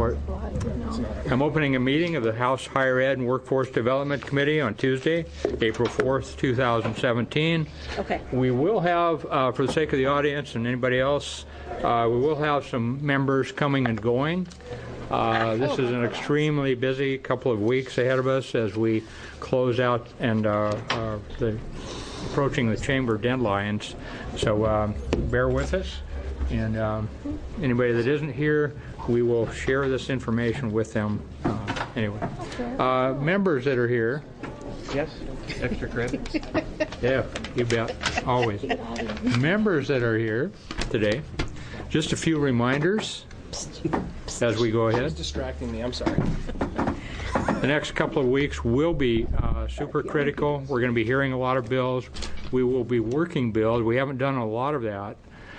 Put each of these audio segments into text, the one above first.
report. I'm opening a meeting of the House Higher Ed and Workforce Development Committee on Tuesday, April 4th, 2017. Okay. We will have, for the sake of the audience and anybody else, we will have some members coming and going. This is an extremely busy couple of weeks ahead of us as we close out and approaching the chamber deadlines. So bear with us. And anybody that isn't here, we will share this information with them anyway. Members that are here. Yes, extra credits. Yeah, you bet. Always. Members that are here today, just a few reminders as we go ahead. It's distracting me. I'm sorry. The next couple of weeks will be super critical. We're going to be hearing a lot of bills. We will be working bills. We haven't done a lot of that.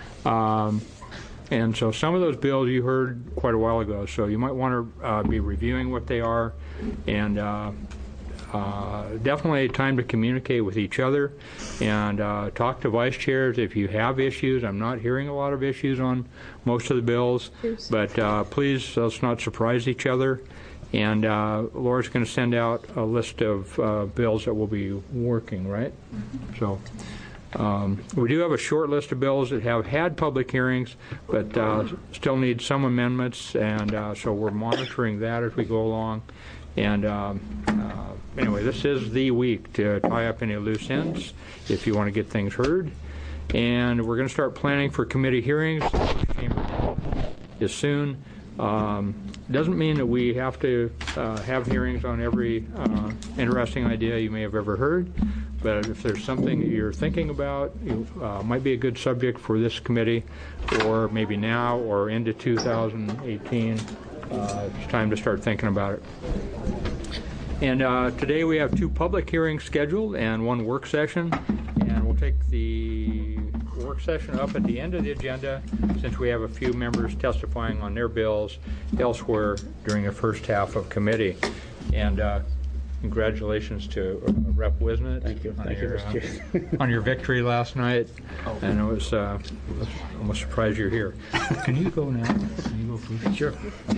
And so some of those bills you heard quite a while ago, so you might want to be reviewing what they are, and definitely time to communicate with each other and talk to vice chairs if you have issues. I'm not hearing a lot of issues on most of the bills, but please let's not surprise each other. And Laura's going to send out a list of bills that we'll be working, right? Mm-hmm. So we do have a short list of bills that have had public hearings, but still need some amendments, and so we're monitoring that as we go along. And anyway, this is the week to tie up any loose ends if you want to get things heard. And we're going to start planning for committee hearings. Chamber is soon. Doesn't mean that we have to have hearings on every interesting idea you may have ever heard, but if there's something that you're thinking about, might be a good subject for this committee, or maybe now or into 2018, it's time to start thinking about it. And today we have 2 public hearings scheduled and 1 work session, and we'll take the work session up at the end of the agenda since we have a few members testifying on their bills elsewhere during the first half of committee. And congratulations to Rep. Wisnett. Thank you. Thank you, Mr. Chair. On your victory last night. Oh. And it was almost surprised you're here. Can you go now? Can you go first? Sure.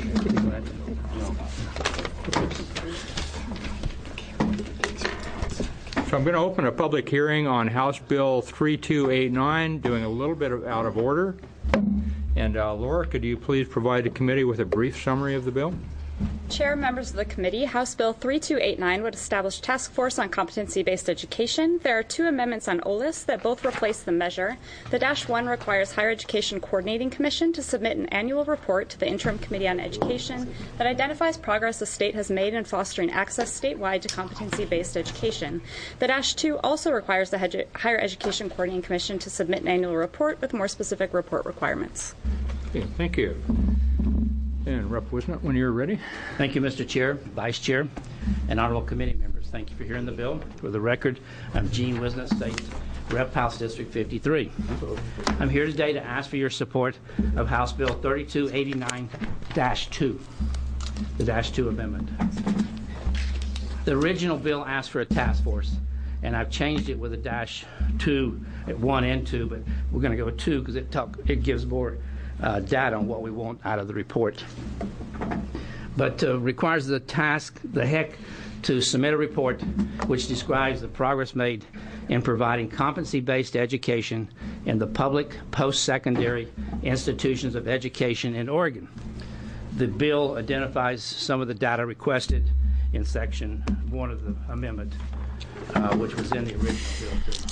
So I'm going to open a public hearing on House Bill 3289, doing a little bit out of order. And Laura, could you please provide the committee with a brief summary of the bill? Chair, members of the committee, House Bill 3289 would establish task force on competency-based education. There are 2 amendments on OLIS that both replace the measure. The -1 requires Higher Education Coordinating Commission to submit an annual report to the Interim Committee on Education that identifies progress the state has made in fostering access statewide to competency-based education. The -2 also requires the Higher Education Coordinating Commission to submit an annual report with more specific report requirements. Okay, thank you. And Rep. Wisnett, when you're ready. Thank you, Mr. Chair, Vice Chair, and honorable committee members. Thank you for hearing the bill. For the record, I'm Gene Wisnett, State Rep. House District 53. I'm here today to ask for your support of House Bill 3289-2, the -2 amendment. The original bill asked for a task force, and I've changed it with a -2 at 1 and 2, but we're going to go with 2 because it gives more data on what we want out of the report. But requires the HEC to submit a report which describes the progress made in providing competency-based education in the public post-secondary institutions of education in Oregon. The bill identifies some of the data requested in Section 1 of the amendment, which was in the original bill too.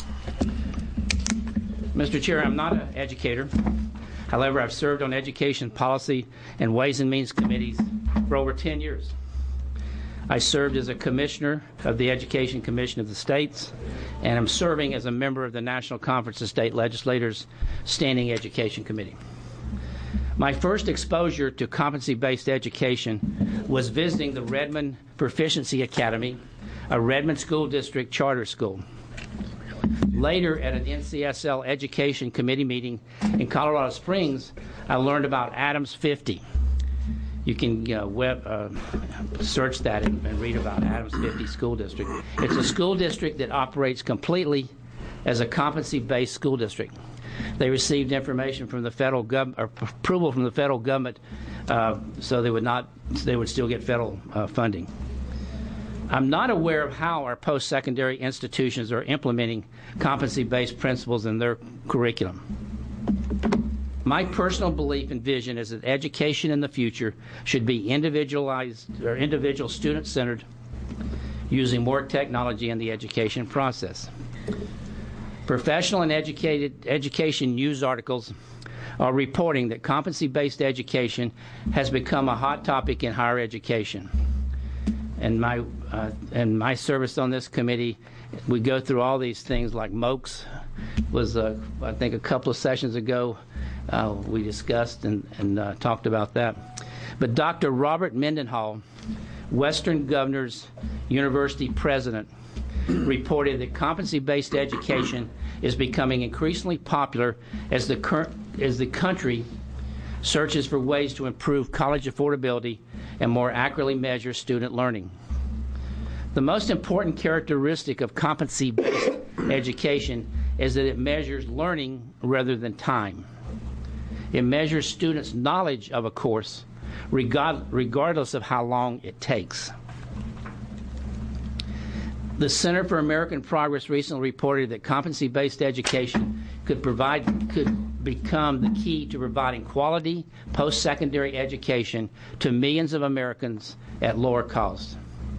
Mr. Chair, I'm not an educator. However, I've served on education policy and Ways and Means committees for over 10 years. I served as a commissioner of the Education Commission of the States, and I'm serving as a member of the National Conference of State Legislators Standing Education Committee. My first exposure to competency-based education was visiting the Redmond Proficiency Academy, a Redmond School District charter school. Later, at an NCSL Education Committee meeting in Colorado Springs, I learned about Adams 50. You can search that and read about Adams 50 School District. It's a school district that operates completely as a competency-based school district. They received information from the federal government, or approval from the federal government, so they would still get federal funding. I'm not aware of how our post-secondary institutions are implementing competency-based principles in their curriculum. My personal belief and vision is that education in the future should be individualized or individual student-centered, using more technology in the education process. Professional and education news articles are reporting that competency-based education has become a hot topic in higher education. And my service on this committee, we go through all these things like MOOCs was, I think, a couple of sessions ago. We discussed and talked about that. But Dr. Robert Mendenhall, Western Governors University president, reported that competency-based education is becoming increasingly popular as the country searches for ways to improve college affordability and more accurately measure student learning. The most important characteristic of competency-based education is that it measures learning rather than time. It measures students' knowledge of a course regardless of how long it takes. The Center for American Progress recently reported that competency-based education could become the key to providing quality post-secondary education to millions of Americans at lower cost.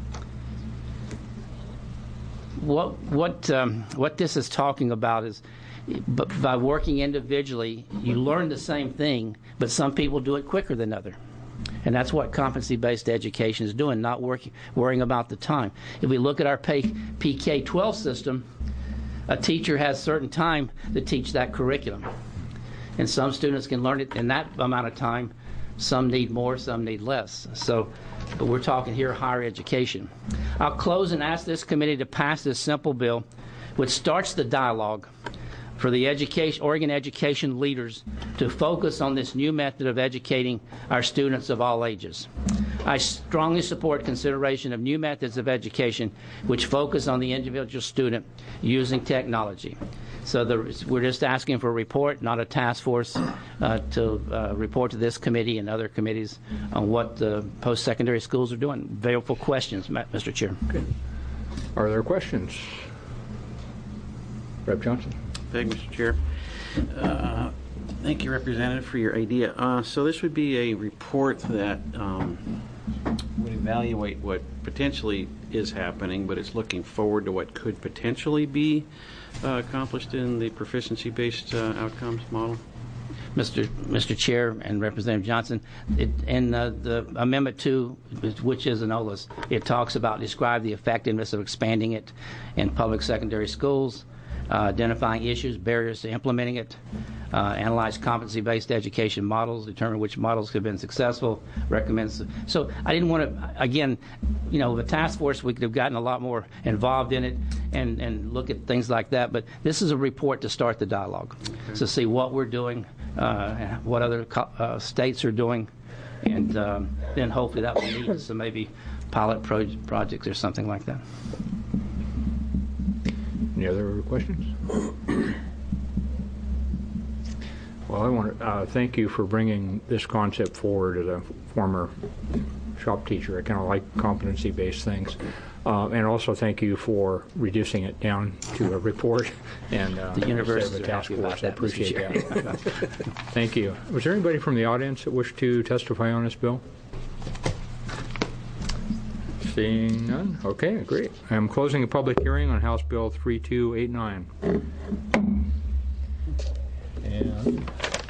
What this is talking about is, by working individually, you learn the same thing, but some people do it quicker than others. And that's what competency-based education is doing, not worrying about the time. If we look at our PK-12 system, a teacher has certain time to teach that curriculum. And some students can learn it in that amount of time. Some need more, some need less. But we're talking here higher education. I'll close and ask this committee to pass this simple bill, which starts the dialogue for the Oregon education leaders to focus on this new method of educating our students of all ages. I strongly support consideration of new methods of education which focus on the individual student using technology. So we're just asking for a report, not a task force, to report to this committee and other committees on what the post-secondary schools are doing. Available questions, Mr. Chair. Okay. Are there questions? Rep. Johnson. Thank you, Mr. Chair. Thank you, Representative, for your idea. So this would be a report that would evaluate what potentially is happening, but it's looking forward to what could potentially be accomplished in the proficiency-based outcomes model. Mr. Chair and Representative Johnson, in the Amendment 2, which is an OLAS, it talks about describe the effectiveness of expanding it in public secondary schools, identifying issues, barriers to implementing it, analyze competency-based education models, determine which models have been successful, recommends. So I didn't want to, again, the task force, we could have gotten a lot more involved in it and look at things like that, but this is a report to start the dialogue, to see what we're doing, what other states are doing, and then hopefully that will lead to some maybe pilot projects or something like that. Any other questions? Well, I want to thank you for bringing this concept forward as a former shop teacher. I kind of like competency-based things. And also thank you for reducing it down to a report and the university a task force. I appreciate that. Thank you. Was there anybody from the audience that wished to testify on this bill? Seeing none? Okay, great. I'm closing the public hearing on House Bill 3289. And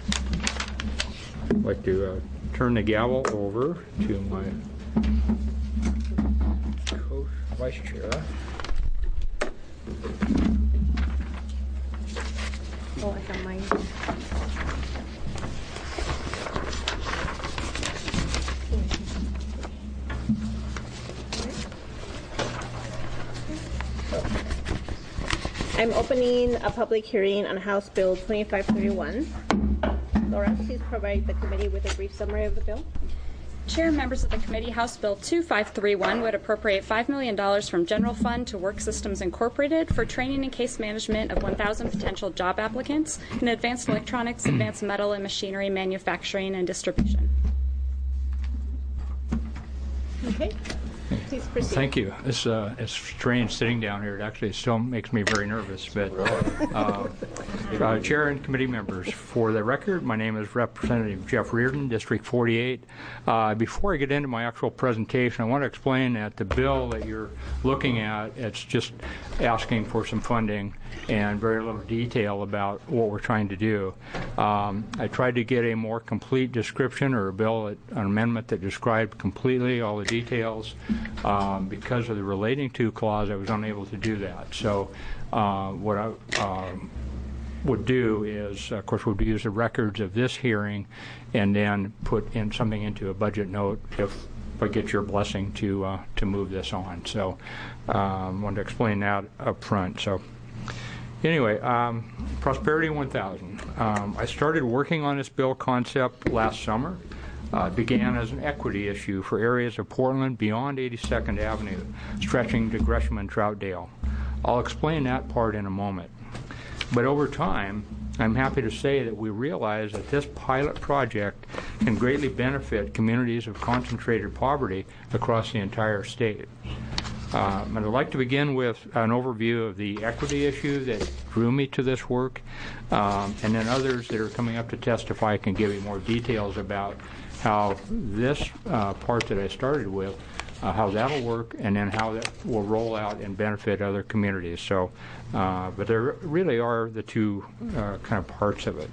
I'd like to turn the gavel over to my vice chair. Oh, I got mine. I'm opening a public hearing on House Bill 2531. Laura, please provide the committee with a brief summary of the bill. Chair and members of the committee, House Bill 2531 would appropriate $5 million from General Fund to Work Systems Incorporated for training and case management of 1,000 potential job applicants in advanced electronics, advanced metal and machinery manufacturing and distribution. Okay. Please proceed. Thank you. It's strange sitting down here. It actually still makes me very nervous. But Chair and committee members, for the record, my name is Representative Jeff Reardon, District 48. Before I get into my actual presentation, I want to explain that the bill that you're looking at, it's just asking for some funding and very little detail about what we're trying to do. I tried to get a more complete description or an amendment that described completely all the details. Because of the relating to clause, I was unable to do that. So what I would do is, of course, would use the records of this hearing and then put in something into a budget note if I get your blessing to move this on. So I wanted to explain that up front. So anyway, Prosperity 1000. I started working on this bill concept last summer. It began as an equity issue for areas of Portland beyond 82nd Avenue, stretching to Gresham and Troutdale. I'll explain that part in a moment. But over time, I'm happy to say that we realize that this pilot project can greatly benefit communities of concentrated poverty across the entire state. And I'd like to begin with an overview of the equity issue that drew me to this work, and then others that are coming up to testify can give you more details about how this part that I started with, how that'll work, and then how that will roll out and benefit other communities. So, but there really are the two kind of parts of it.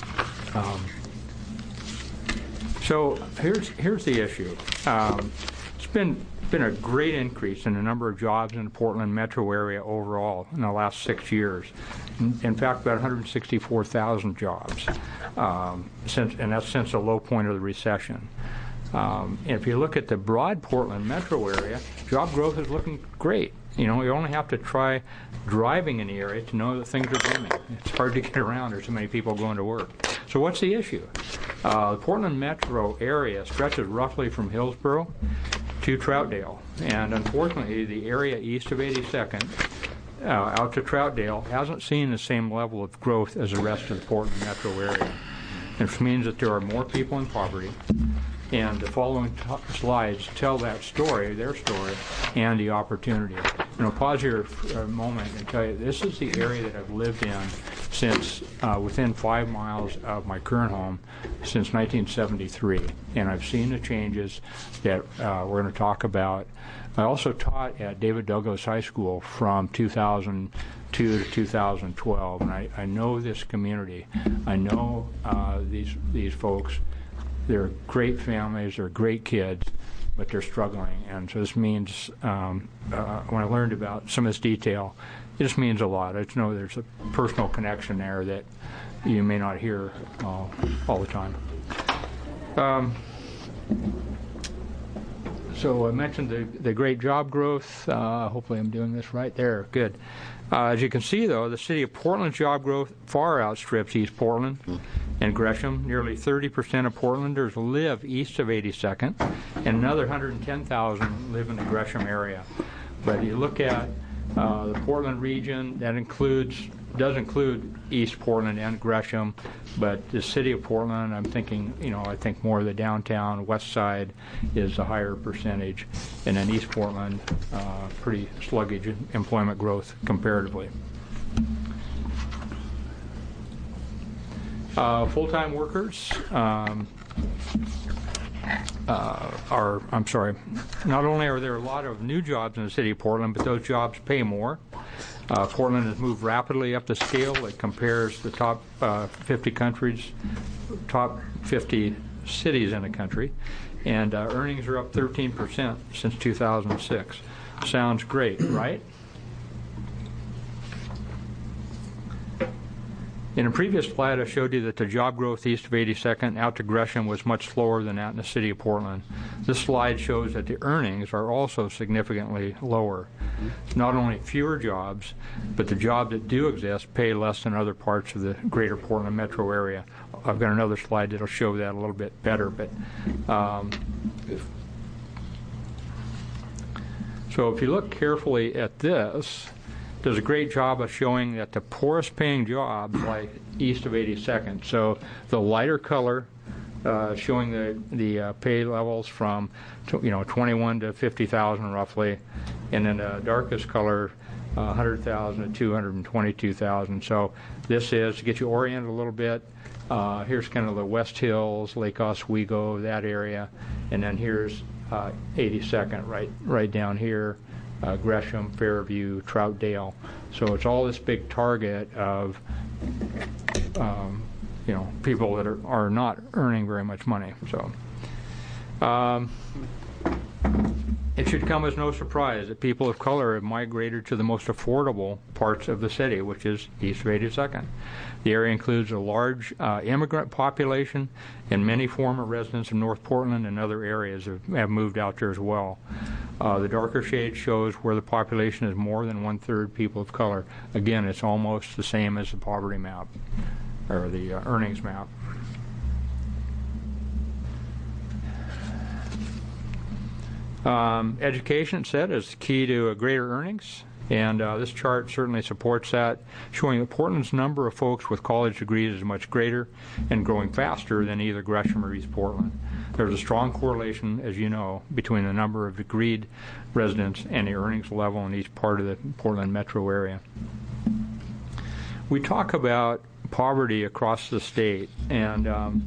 So here's the issue. It's been a great increase in the number of jobs in the Portland metro area overall in the last 6 years. In fact, about 164,000 jobs, and that's since the low point of the recession. And if you look at the broad Portland metro area, job growth is looking great. You know, you only have to try driving in the area to know that things are booming. It's hard to get around. There's so many people going to work. So what's the issue? The Portland metro area stretches roughly from Hillsborough to Troutdale. And unfortunately, the area east of 82nd out to Troutdale hasn't seen the same level of growth as the rest of the Portland metro area. Which means that there are more people in poverty. And the following slides tell that story, their story, and the opportunity. And I'll pause here for a moment and tell you, this is the area that I've lived in since within 5 miles of my current home since 1973. And I've seen the changes that we're going to talk about. I also taught at David Douglas High School from 2002 to 2012, and I know this community. I know these folks. They're great families, they're great kids, but they're struggling. And so this means, when I learned about some of this detail, it just means a lot. I just know there's a personal connection there that you may not hear all the time. So I mentioned the great job growth. Hopefully I'm doing this right there. Good. As you can see, though, the city of Portland's job growth far outstrips East Portland and Gresham. Nearly 30% of Portlanders live east of 82nd, and another 110,000 live in the Gresham area. But you look at the Portland region, that does include East Portland and Gresham, but the city of Portland, I'm thinking, I think more of the downtown west side is a higher percentage, and then East Portland, pretty sluggish employment growth comparatively. Full-time workers not only are there a lot of new jobs in the city of Portland, but those jobs pay more. Portland has moved rapidly up the scale. It compares the top 50 cities in the country, and earnings are up 13% since 2006. Sounds great, right? In a previous slide, I showed you that the job growth east of 82nd out to Gresham was much slower than that in the city of Portland. This slide shows that the earnings are also significantly lower. Not only fewer jobs, but the jobs that do exist pay less than other parts of the greater Portland metro area. I've got another slide that'll show that a little bit better, but So if you look carefully at this, does a great job of showing that the poorest paying jobs like east of 82nd. So the lighter color showing the pay levels from 21 to 50,000 roughly, and then the darkest color 100,000 to 222,000. So this is to get you oriented a little bit. Here's kind of the West Hills, Lake Oswego, that area, and then here's 82nd right down here. Gresham, Fairview, Troutdale. So it's all this big target of people that are not earning very much money. So it should come as no surprise that people of color have migrated to the most affordable parts of the city, which is east of 82nd. The area includes a large immigrant population, and many former residents of North Portland and other areas have moved out there as well. The darker shade shows where the population is more than 1/3 people of color. Again, it's almost the same as the poverty map, or the earnings map. Education, it said, is key to greater earnings, and this chart certainly supports that, showing that Portland's number of folks with college degrees is much greater and growing faster than either Gresham or East Portland. There's a strong correlation, as you know, between the number of degreed residents and the earnings level in each part of the Portland metro area. We talk about poverty across the state, and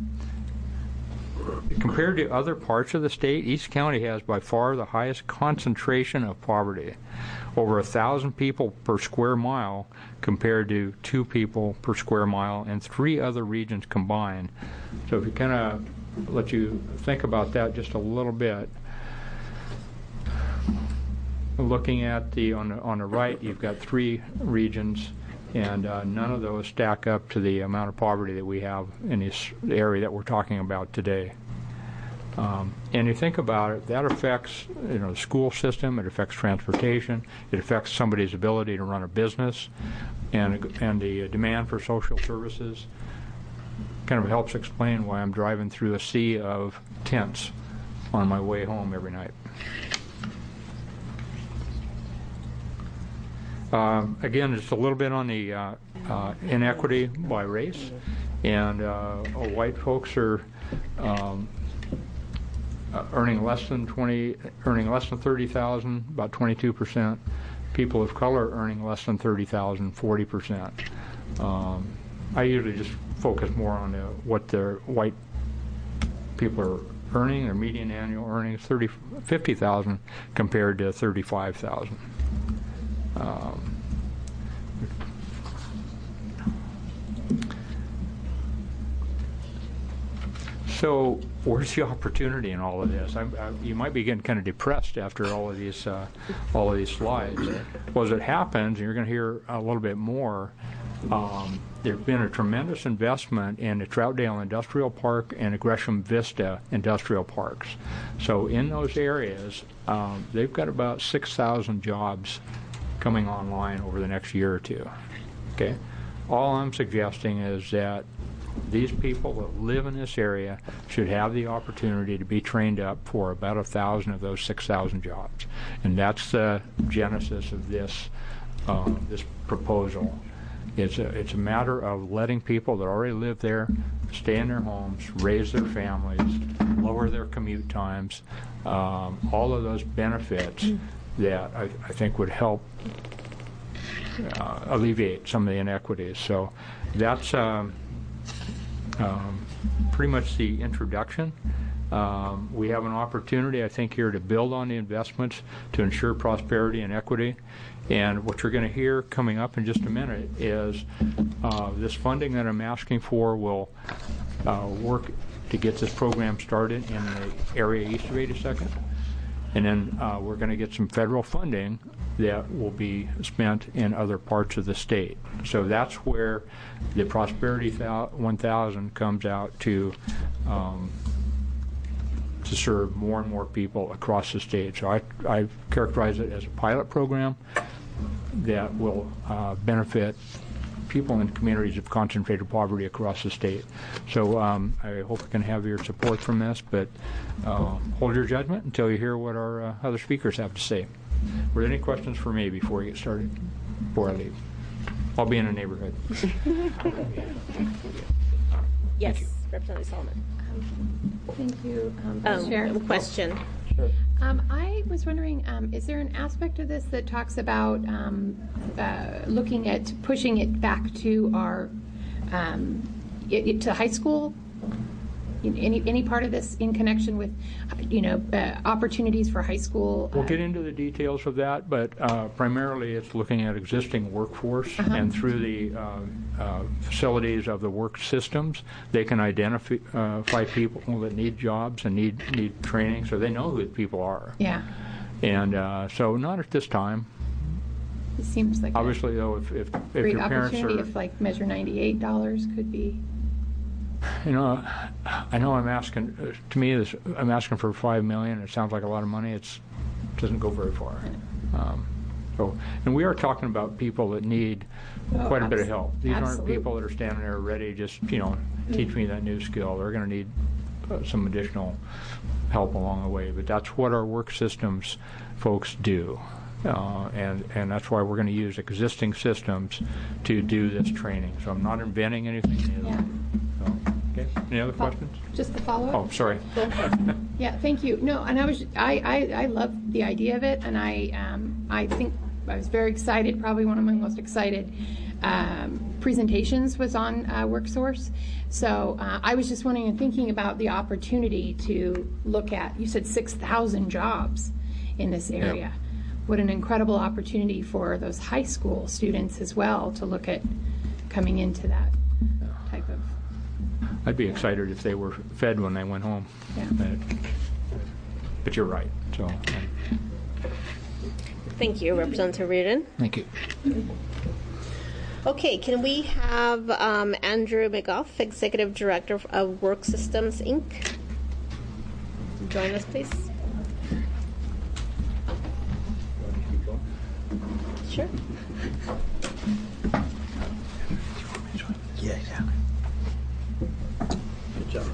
compared to other parts of the state, East County has by far the highest concentration of poverty, over 1,000 people per square mile compared to 2 people per square mile in 3 other regions combined. So if you kind of let you think about that just a little bit, looking at on the right, you've got 3 regions, and none of those stack up to the amount of poverty that we have in this area that we're talking about today. And you think about it, that affects the school system, it affects transportation, it affects somebody's ability to run a business, and the demand for social services. Kind of helps explain why I'm driving through a sea of tents on my way home every night. Again, just a little bit on the inequity by race, and white folks are earning less than 30,000, about 22%. People of color earning less than 30,000, 40%. I usually just focus more on what their white people are earning. Their median annual earnings 50,000 compared to 35,000. So where's the opportunity in all of this? You might be getting kind of depressed after all of these slides. Well, as it happens, and you're going to hear a little bit more, there's been a tremendous investment in the Troutdale Industrial Park and the Gresham Vista Industrial Parks. So in those areas, they've got about 6,000 jobs coming online over the next year or two. Okay? All I'm suggesting is that these people that live in this area should have the opportunity to be trained up for about 1,000 of those 6,000 jobs. And that's the genesis of this proposal. It's a matter of letting people that already live there stay in their homes, raise their families, lower their commute times, all of those benefits that I think would help alleviate some of the inequities. So that's pretty much the introduction. We have an opportunity, I think, here to build on the investments to ensure prosperity and equity. And what you're going to hear coming up in just a minute is this funding that I'm asking for will work to get this program started in the area east of 82nd. And then we're going to get some federal funding that will be spent in other parts of the state. So that's where the Prosperity 1000 comes out to serve more and more people across the state. So I characterize it as a pilot program that will benefit people in communities of concentrated poverty across the state. So I hope we can have your support from this, but hold your judgment until you hear what our other speakers have to say. Were there any questions for me before we get started, before I leave? I'll be in the neighborhood. Yes, Representative Solomon. Thank you, Vice Chair. Question. Sure. I was wondering, is there an aspect of this that talks about looking at pushing it back to our to high school? Any part of this in connection with, opportunities for high school? We'll get into the details of that, but primarily it's looking at existing workforce, and through the facilities of the work systems, they can identify people that need jobs and need training, so they know who the people are. Yeah. And so not at this time. It seems like Obviously, though, if great your parents opportunity are... if, like, Measure 98 dollars could be... I know I'm asking, to me, I'm asking for $5 million. It sounds like a lot of money. It doesn't go very far. And we are talking about people that need quite a bit of help. These aren't people that are standing there ready, just, teach me that new skill. They're going to need some additional help along the way. But that's what our work systems folks do. And that's why we're going to use existing systems to do this training. So I'm not inventing anything new. Yeah. Okay. Any other questions? Just the follow-up? Oh, sorry. Yeah, thank you. No, and I love the idea of it, and I think I was very excited. Probably one of my most excited presentations was on WorkSource. So I was just wondering and thinking about the opportunity to look at. You said 6,000 jobs in this area. Yep. What an incredible opportunity for those high school students as well to look at coming into that type of. I'd be excited if they were fed when they went home. Yeah. But you're right. So. Thank you, Representative Reardon. Thank you. Okay, can we have Andrew McGough, Executive Director of Work Systems, Inc., join us, please? Sure. Yeah. Good job.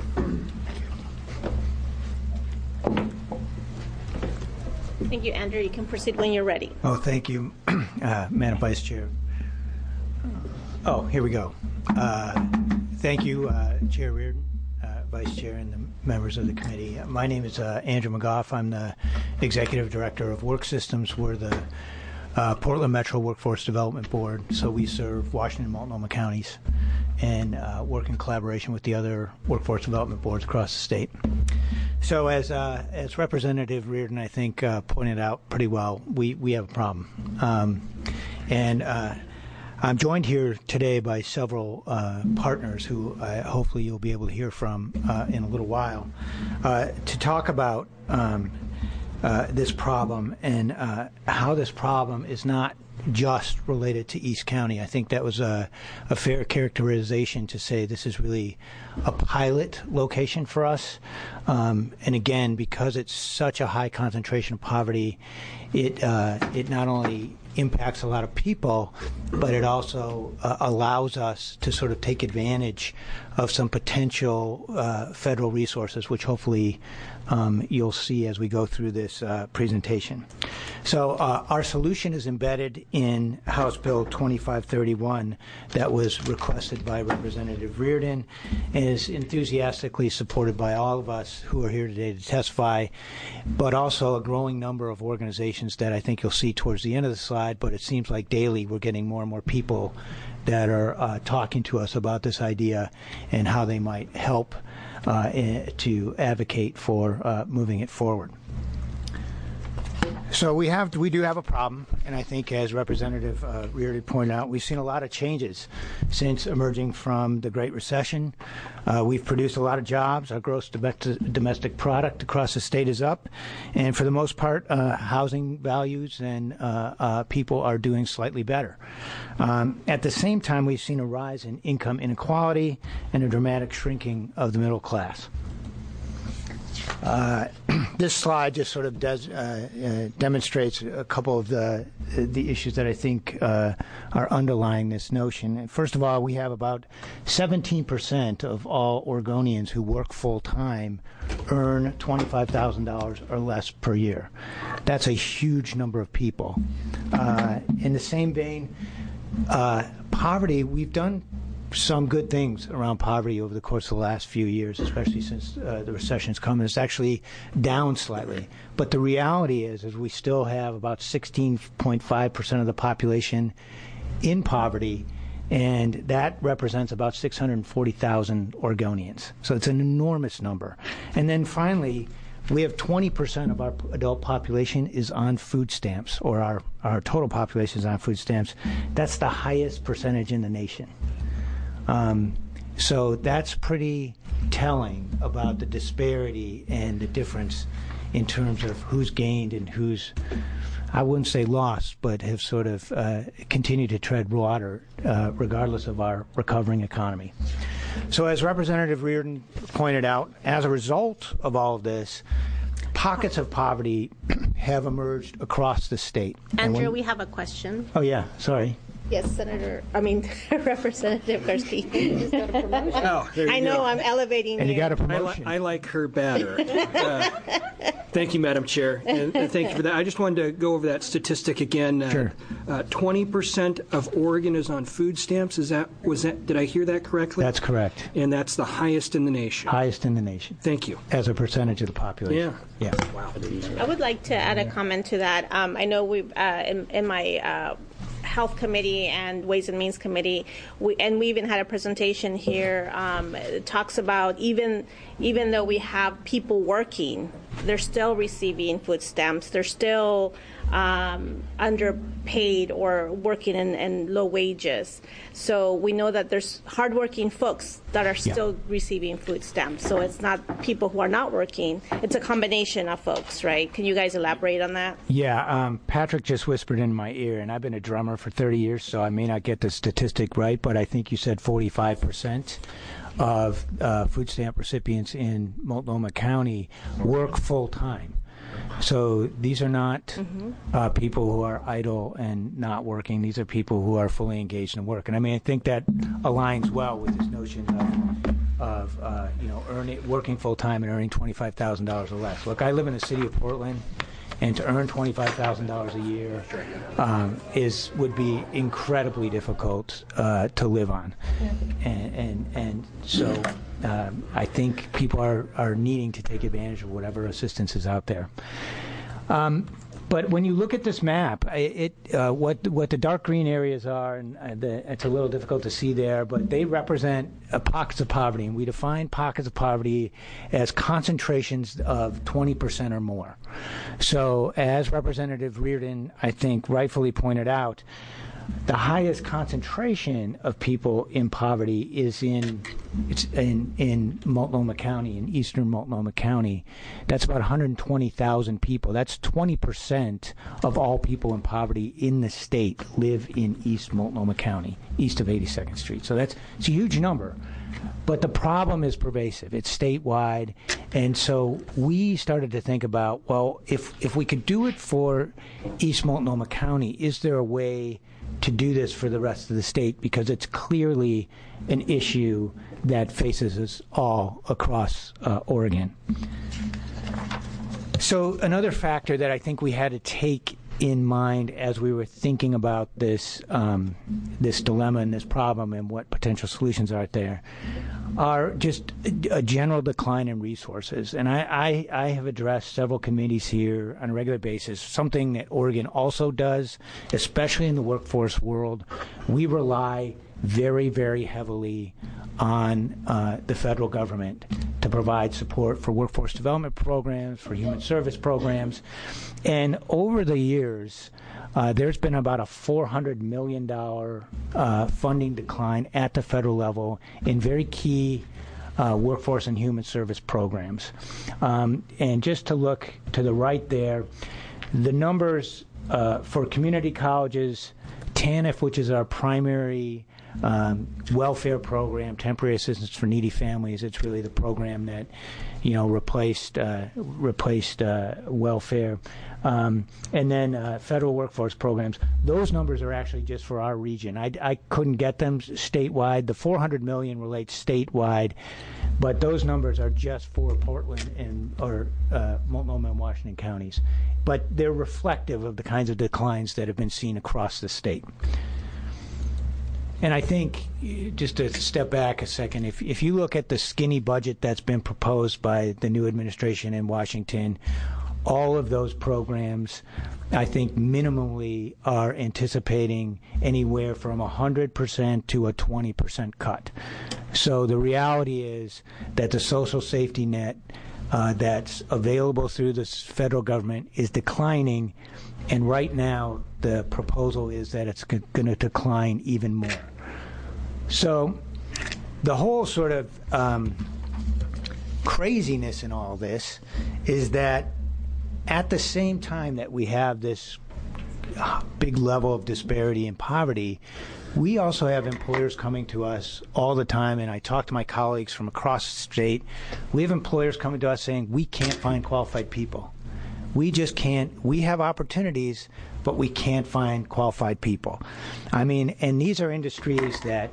Thank you, Andrew. You can proceed when you're ready. Oh, thank you, Madam Vice Chair. Oh, here we go. Thank you, Chair Reardon, Vice Chair, and the members of the committee. My name is Andrew McGough. I'm the Executive Director of Work Systems. We're the Portland Metro Workforce Development Board, so we serve Washington and Multnomah counties and work in collaboration with the other workforce development boards across the state. So as Representative Reardon, I think, pointed out pretty well, we have a problem. And I'm joined here today by several partners who hopefully you'll be able to hear from in a little while to talk about this problem and how this problem is not just related to East County. I think that was a fair characterization to say this is really a pilot location for us. And again, because it's such a high concentration of poverty, it not only impacts a lot of people, but it also allows us to sort of take advantage of some potential federal resources, which hopefully you'll see as we go through this presentation. So our solution is embedded in House Bill 2531 that was requested by Representative Reardon and is enthusiastically supported by all of us who are here today to testify, but also a growing number of organizations that I think you'll see towards the end of the slide, but it seems like daily we're getting more and more people that are talking to us about this idea and how they might help to advocate for moving it forward. So we do have a problem, and I think as Representative Reardon pointed out, we've seen a lot of changes since emerging from the Great Recession. We've produced a lot of jobs. Our gross domestic product across the state is up, and for the most part, housing values and people are doing slightly better. At the same time, we've seen a rise in income inequality and a dramatic shrinking of the middle class. This slide just sort of does demonstrates a couple of the issues that I think are underlying this notion. First of all, we have about 17% of all Oregonians who work full time earn $25,000 or less per year. That's a huge number of people. In the same vein, poverty, we've done some good things around poverty over the course of the last few years, especially since the recession's come. It's actually down slightly. But the reality is we still have about 16.5% of the population in poverty, and that represents about 640,000 Oregonians. So it's an enormous number. And then finally, we have 20% of our adult population is on food stamps, or our total population is on food stamps. That's the highest percentage in the nation. So that's pretty telling about the disparity and the difference in terms of who's gained and who's, I wouldn't say lost, but have sort of continued to tread water regardless of our recovering economy. So as Representative Reardon pointed out, as a result of all of this, pockets of poverty have emerged across the state. Andrew, we have a question. Oh, yeah, sorry. Yes, Representative Gursky. Oh, there you I know, go. I'm elevating And you got a I, promotion. I like her better. Thank you, Madam Chair, and thank you for that. I just wanted to go over that statistic again. Sure. 20% of Oregon is on food stamps. Did I hear that correctly? That's correct. And that's the highest in the nation. Highest in the nation. Thank you. As a percentage of the population. Yeah. Yeah. I would like to add a comment to that. I know we, in my Health Committee and Ways and Means Committee, we even had a presentation here. It talks about even though we have people working, they're still receiving food stamps. They're still underpaid or working in low wages. So we know that there's hardworking folks that are still receiving food stamps. So it's not people who are not working. It's a combination of folks, right? Can you guys elaborate on that? Yeah, Patrick just whispered in my ear, and I've been a drummer for 30 years, so I may not get the statistic right, but I think you said 45% of food stamp recipients in Multnomah County work full-time. So these are not people who are idle and not working. These are people who are fully engaged in work. And I mean, I think that aligns well with this notion of working full-time and earning $25,000 or less. Look, I live in the city of Portland, and to earn $25,000 a year would be incredibly difficult to live on. And so I think people are needing to take advantage of whatever assistance is out there. But when you look at this map, what the dark green areas are, and it's a little difficult to see there, but they represent pockets of poverty, and we define pockets of poverty as concentrations of 20% or more. So as Representative Reardon, I think, rightfully pointed out, the highest concentration of people in poverty is in Multnomah County, in eastern Multnomah County. That's about 120,000 people. That's 20% of all people in poverty in the state live in East Multnomah County, east of 82nd Street. So it's a huge number. But the problem is pervasive. It's statewide. And so we started to think about, well, if we could do it for East Multnomah County, is there a way to do this for the rest of the state, because it's clearly an issue that faces us all across Oregon. So another factor that I think we had to take in mind as we were thinking about this this dilemma and this problem and what potential solutions are there are just a general decline in resources. And I have addressed several committees here on a regular basis, something that Oregon also does, especially in the workforce world. We rely very, very heavily on the federal government to provide support for workforce development programs, for human service programs. And over the years, there's been about a $400 million funding decline at the federal level in very key workforce and human service programs. And just to look to the right there, the numbers for community colleges, TANF, which is our primary welfare program, temporary assistance for needy families. It's really the program that, replaced welfare. And then federal workforce programs. Those numbers are actually just for our region. I couldn't get them statewide. The $400 million relates statewide, but those numbers are just for Portland or Multnomah and Washington counties. But they're reflective of the kinds of declines that have been seen across the state. And I think, just to step back a second, if you look at the skinny budget that's been proposed by the new administration in Washington, all of those programs, I think, minimally are anticipating anywhere from 100% to a 20% cut. So the reality is that the social safety net that's available through the federal government is declining, and right now the proposal is that it's going to decline even more. So the whole sort of craziness in all this is that at the same time that we have this big level of disparity and poverty, we also have employers coming to us all the time, and I talk to my colleagues from across the state. We have employers coming to us saying, we can't find qualified people. We just can't. We have opportunities, but we can't find qualified people. I mean, and these are industries that,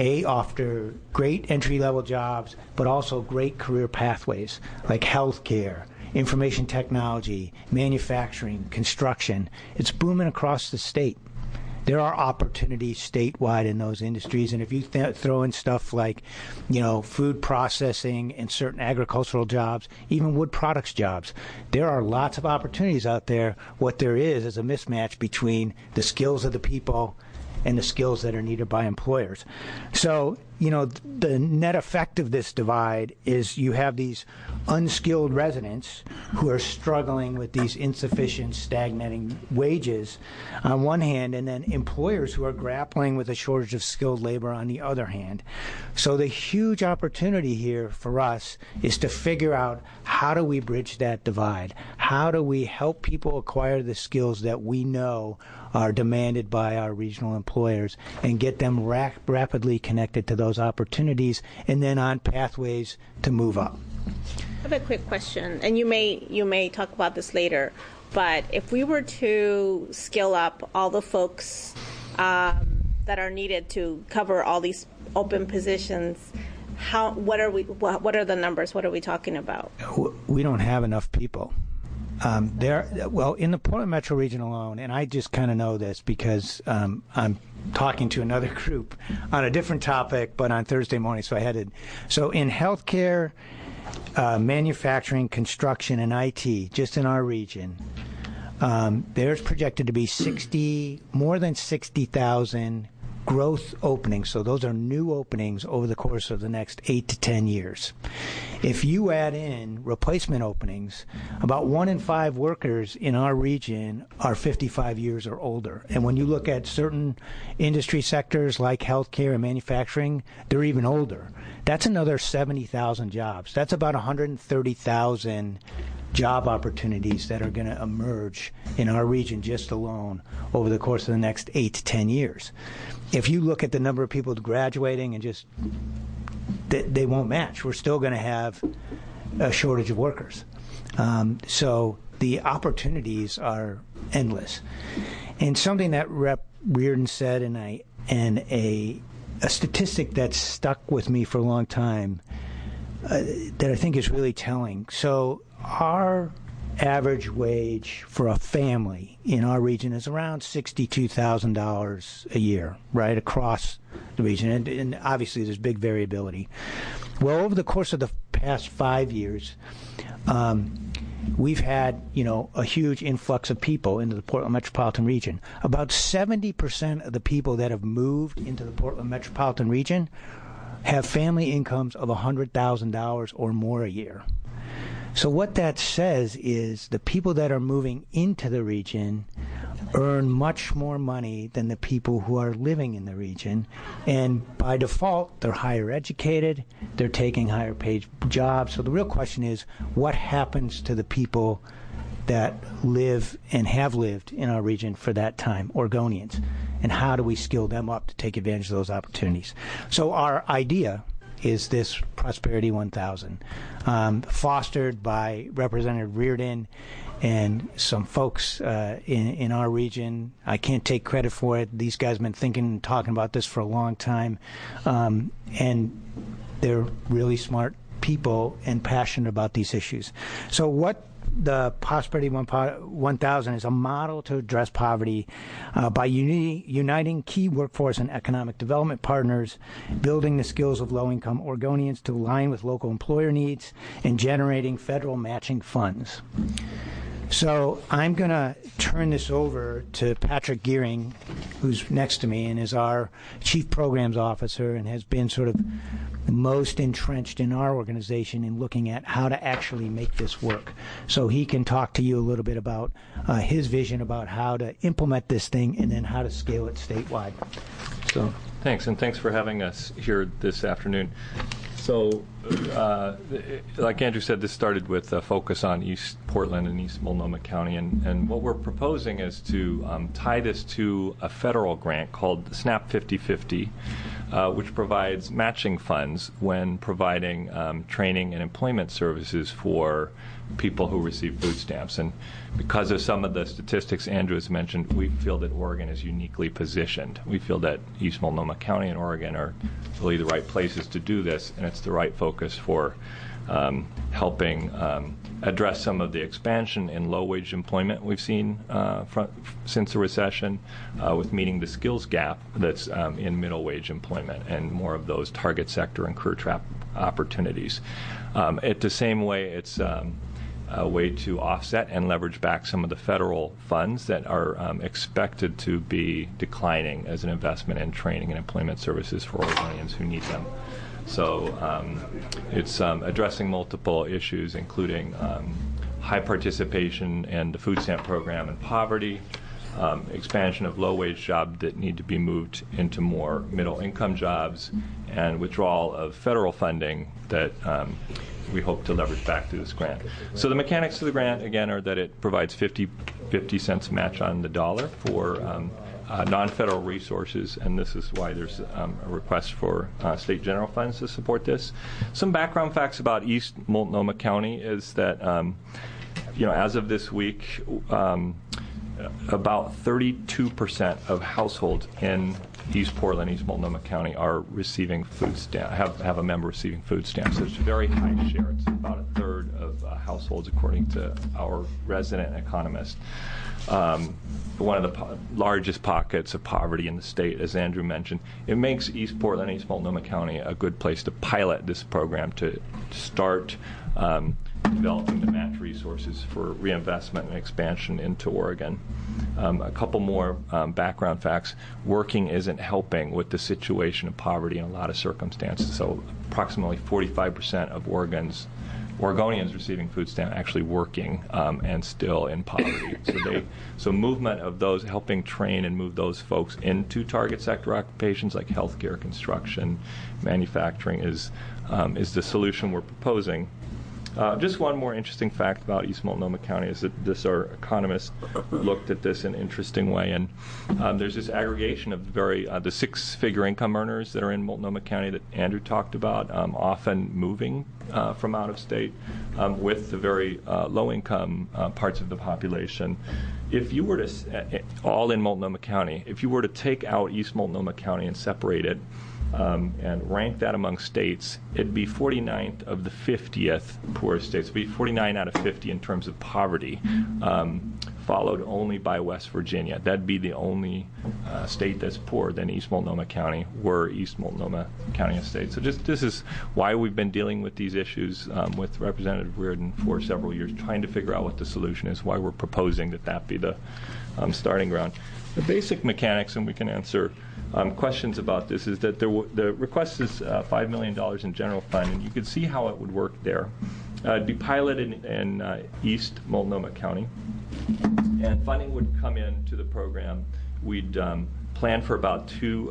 offer great entry-level jobs, but also great career pathways, like healthcare, information technology, manufacturing, construction. It's booming across the state. There are opportunities statewide in those industries, and if you throw in stuff like, food processing and certain agricultural jobs, even wood products jobs, there are lots of opportunities out there. What there is a mismatch between the skills of the people and the skills that are needed by employers. So, the net effect of this divide is you have these unskilled residents who are struggling with these insufficient, stagnating wages on one hand, and then employers who are grappling with a shortage of skilled labor on the other hand. So the huge opportunity here for us is to figure out, how do we bridge that divide? How do we help people acquire the skills that we know are demanded by our regional employers and get them rapidly connected to those opportunities and then on pathways to move up? I have a quick question, and you may talk about this later, but if we were to scale up all the folks that are needed to cover all these open positions, what are the numbers? What are we talking about? We don't have enough people. In the Portland Metro region alone, and I just kind of know this because I'm talking to another group on a different topic, but on Thursday morning, so So in healthcare, manufacturing, construction, and IT, just in our region, there's projected to be more than 60,000 growth openings. So those are new openings over the course of the next 8 to 10 years. If you add in replacement openings, about 1 in 5 workers in our region are 55 years or older. And when you look at certain industry sectors like healthcare and manufacturing, they're even older. That's another 70,000 jobs. That's about 130,000 job opportunities that are going to emerge in our region just alone over the course of the next 8 to 10 years. If you look at the number of people graduating and just, they won't match. We're still going to have a shortage of workers. So the opportunities are endless. And something that Rep. Reardon said, and a statistic that's stuck with me for a long time that I think is really telling. So our average wage for a family in our region is around $62,000 a year, right, across the region. And obviously there's big variability. Well, over the course of the past 5 years, we've had, a huge influx of people into the Portland metropolitan region. About 70% of the people that have moved into the Portland metropolitan region have family incomes of $100,000 or more a year. So what that says is the people that are moving into the region earn much more money than the people who are living in the region. And by default, they're higher educated, they're taking higher paid jobs. So the real question is, what happens to the people that live and have lived in our region for that time, Oregonians? and how do we skill them up to take advantage of those opportunities. So our idea is this Prosperity 1000, fostered by Representative Reardon and some folks in our region. I can't take credit for it. These guys have been thinking and talking about this for a long time, and they're really smart people and passionate about these issues. So what the Prosperity 1000 is a model to address poverty by uniting key workforce and economic development partners, building the skills of low-income Oregonians to align with local employer needs, and generating federal matching funds. So I'm going to turn this over to Patrick Gearing, who's next to me and is our Chief Programs Officer and has been sort of the most entrenched in our organization in looking at how to actually make this work. So he can talk to you a little bit about his vision about how to implement this thing and then how to scale it statewide. So, thanks, and thanks for having us here this afternoon. So, like Andrew said, this started with a focus on East Portland and East Multnomah County, and what we're proposing is to tie this to a federal grant called SNAP 50/50, which provides matching funds when providing training and employment services for people who receive food stamps. And because of some of the statistics Andrew has mentioned, we feel that Oregon is uniquely positioned. We feel that East Multnomah County and Oregon are really the right places to do this, and it's the right focus for helping address some of the expansion in low-wage employment we've seen since the recession, with meeting the skills gap that's in middle-wage employment and more of those target sector and career trap opportunities. At the same way, it's a way to offset and leverage back some of the federal funds that are expected to be declining as an investment in training and employment services for Oregonians who need them. So it's addressing multiple issues, including high participation in the food stamp program and poverty, expansion of low-wage jobs that need to be moved into more middle-income jobs, and withdrawal of federal funding that we hope to leverage back through this grant. So the mechanics of the grant, again, are that it provides 50 cents match on the dollar for non-federal resources, and this is why there's a request for state general funds to support this. Some background facts about East Multnomah County is that, as of this week, about 32% of households in East Portland, East Multnomah County are receiving food stamps, have a member receiving food stamps. So it's a very high share. It's about a third of households, according to our resident economist. One of the largest pockets of poverty in the state, as Andrew mentioned. It makes East Portland, East Multnomah County a good place to pilot this program, to start developing the match resources for reinvestment and expansion into Oregon. A couple more background facts. Working isn't helping with the situation of poverty in a lot of circumstances. So approximately 45% of Oregonians receiving food stamp actually working and still in poverty. So movement of those, helping train and move those folks into target sector occupations like healthcare, construction, manufacturing is the solution we're proposing. Just one more interesting fact about East Multnomah County is that our economist looked at this in an interesting way, and there's this aggregation of the six-figure income earners that are in Multnomah County that Andrew talked about, often moving from out of state, with the very low-income parts of the population. If you were to, all in Multnomah County, if you were to take out East Multnomah County and separate it, and rank that among states, it'd be 49th of the 50th poorest states. It'd be 49 out of 50 in terms of poverty, followed only by West Virginia. That'd be the only state that's poorer than East Multnomah County, were East Multnomah County a state. So this is why we've been dealing with these issues with Representative Reardon for several years, trying to figure out what the solution is, why we're proposing that be the starting ground. The basic mechanics, and we can answer questions about this, is that the request is $5 million in general fund, and you could see how it would work there. It'd be piloted in East Multnomah County, and funding would come into the program. We'd plan for about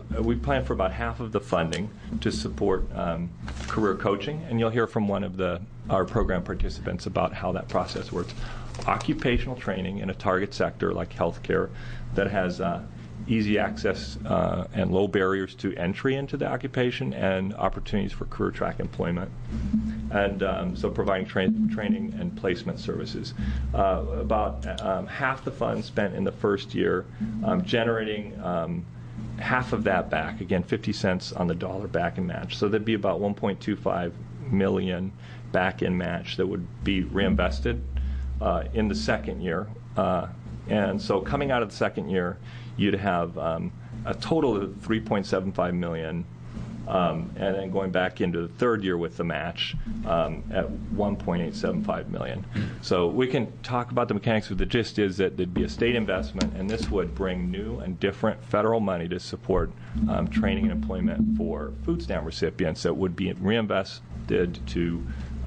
half of the funding to support career coaching, and you'll hear from one of our program participants about how that process works. Occupational training in a target sector like healthcare that has easy access and low barriers to entry into the occupation, and opportunities for career track employment. And so providing training and placement services. About half the funds spent in the first year, generating half of that back, again 50 cents on the dollar back in match. So that'd be about 1.25 million back in match that would be reinvested in the second year. And so coming out of the second year, you'd have a total of 3.75 million, and then going back into the third year with the match at 1.875 million. So we can talk about the mechanics, but the gist is that there'd be a state investment, and this would bring new and different federal money to support training and employment for food stamp recipients that would be reinvested to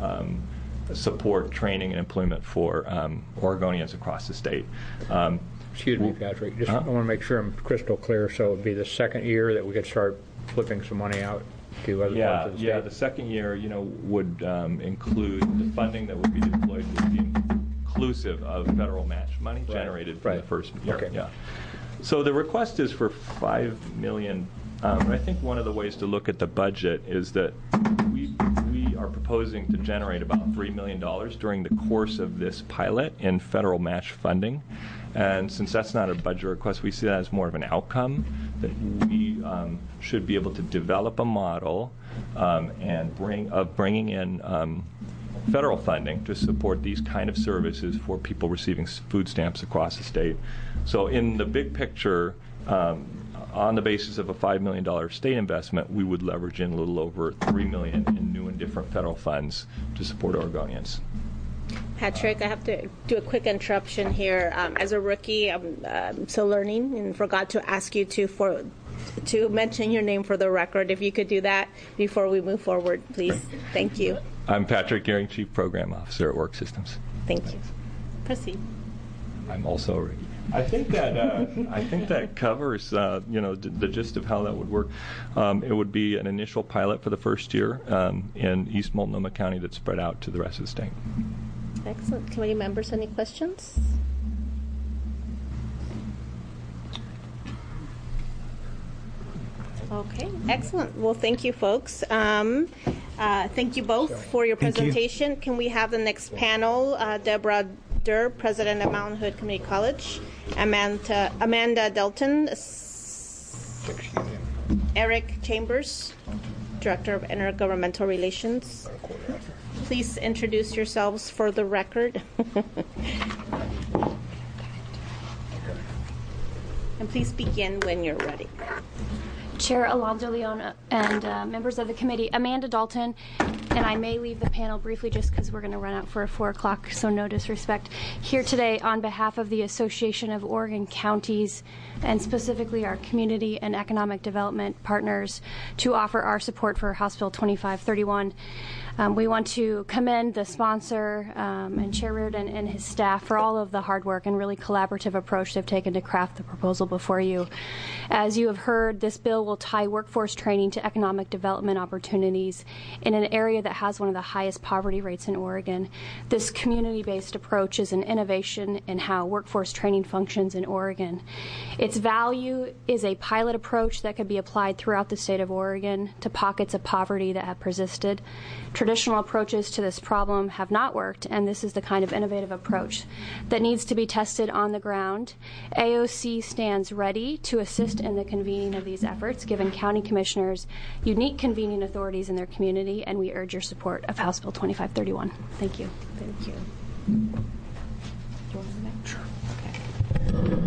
support training and employment for Oregonians across the state. Excuse me, Patrick. I want to make sure I'm crystal clear. So it would be the second year that we could start flipping some money out to other parts of the state? Yeah, the second year, would include the funding that would be deployed would be inclusive of federal match money generated from the first year. Okay. Yeah. So the request is for $5 million. I think one of the ways to look at the budget is that we are proposing to generate about $3 million during the course of this pilot in federal match funding. And since that's not a budget request, we see that as more of an outcome, that we should be able to develop a model and bringing in federal funding to support these kind of services for people receiving food stamps across the state. So in the big picture, on the basis of a $5 million state investment, we would leverage in a little over $3 million in new and different federal funds to support Oregonians. Patrick, I have to do a quick interruption here. As a rookie, I'm still learning and forgot to ask you to mention your name for the record. If you could do that before we move forward, please. Thank you. I'm Patrick Gearing, Chief Program Officer at Work Systems. Thank you. Proceed. I'm also a rookie. I think that covers the gist of how that would work. It would be an initial pilot for the first year in East Multnomah County that's spread out to the rest of the state. Excellent. Committee members, any questions? Okay, excellent. Well, thank you, folks. Thank you both for your presentation. Can we have the next panel? Deborah Durr, President of Mountain Hood Community College. Amanda Delton. Eric Chambers, Director of Intergovernmental Relations. Please introduce yourselves for the record. And please begin when you're ready. Chair Alonzo Leon and members of the committee, Amanda Dalton, and I may leave the panel briefly just because we're going to run out for 4 o'clock, so no disrespect. Here today on behalf of the Association of Oregon Counties, and specifically our community and economic development partners, to offer our support for House Bill 2531. We want to commend the sponsor and Chair Reardon and his staff for all of the hard work and really collaborative approach they've taken to craft the proposal before you. As you have heard, this bill will tie workforce training to economic development opportunities in an area that has one of the highest poverty rates in Oregon. This community-based approach is an innovation in how workforce training functions in Oregon. Its value is a pilot approach that could be applied throughout the state of Oregon to pockets of poverty that have persisted. Traditional approaches to this problem have not worked, and this is the kind of innovative approach that needs to be tested on the ground. AOC stands ready to assist in the convening of these efforts, given county commissioners unique convening authorities in their community, and we urge your support of House Bill 2531. Thank you. Thank you. Do you want to make? Sure. Okay.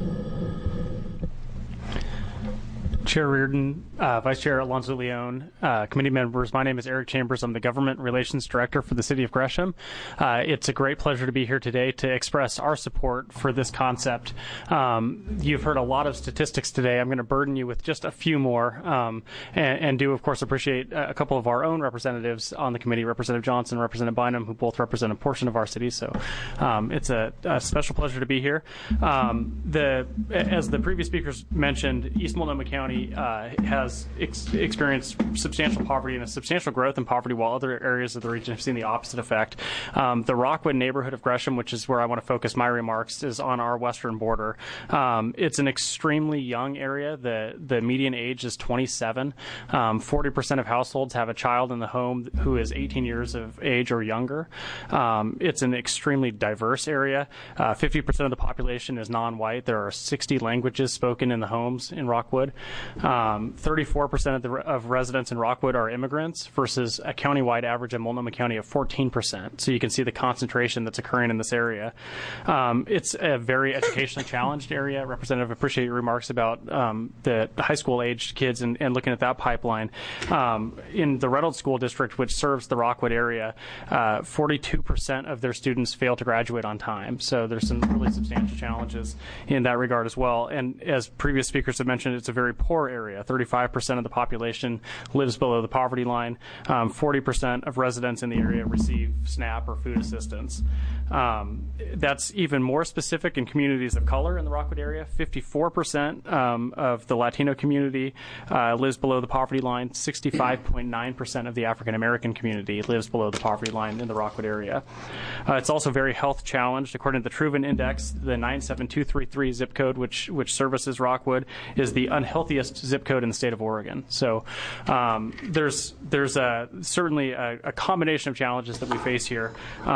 Chair Reardon, Vice Chair Alonzo Leon, committee members, my name is Eric Chambers. I'm the Government Relations Director for the City of Gresham. It's a great pleasure to be here today to express our support for this concept. You've heard a lot of statistics today. I'm going to burden you with just a few more and do, of course, appreciate a couple of our own representatives on the committee, Representative Johnson and Representative Bynum, who both represent a portion of our city. So it's a special pleasure to be here. As the previous speakers mentioned, East Multnomah County County has experienced substantial poverty and a substantial growth in poverty, while other areas of the region have seen the opposite effect. The Rockwood neighborhood of Gresham, which is where I want to focus my remarks, is on our western border. It's an extremely young area. The median age is 27. 40% of households have a child in the home who is 18 years of age or younger. It's an extremely diverse area. 50% of the population is non-white. There are 60 languages spoken in the homes in Rockwood. 34% of residents in Rockwood are immigrants versus a countywide average in Multnomah County of 14%. So you can see the concentration that's occurring in this area. It's a very educationally challenged area. Representative, I appreciate your remarks about the high school aged kids and looking at that pipeline. In the Reynolds School District, which serves the Rockwood area, 42% of their students fail to graduate on time. So there's some really substantial challenges in that regard as well. And as previous speakers have mentioned, it's a very poor area. 35% of the population lives below the poverty line. 40% of residents in the area receive SNAP or food assistance. That's even more specific in communities of color in the Rockwood area. 54% of the Latino community lives below the poverty line. 65.9% of the African American community lives below the poverty line in the Rockwood area. It's also very health challenged. According to the Truven Index, the 97233 zip code, which services Rockwood, is the unhealthiest zip code in the state of Oregon. So there's certainly a combination of challenges that we face here,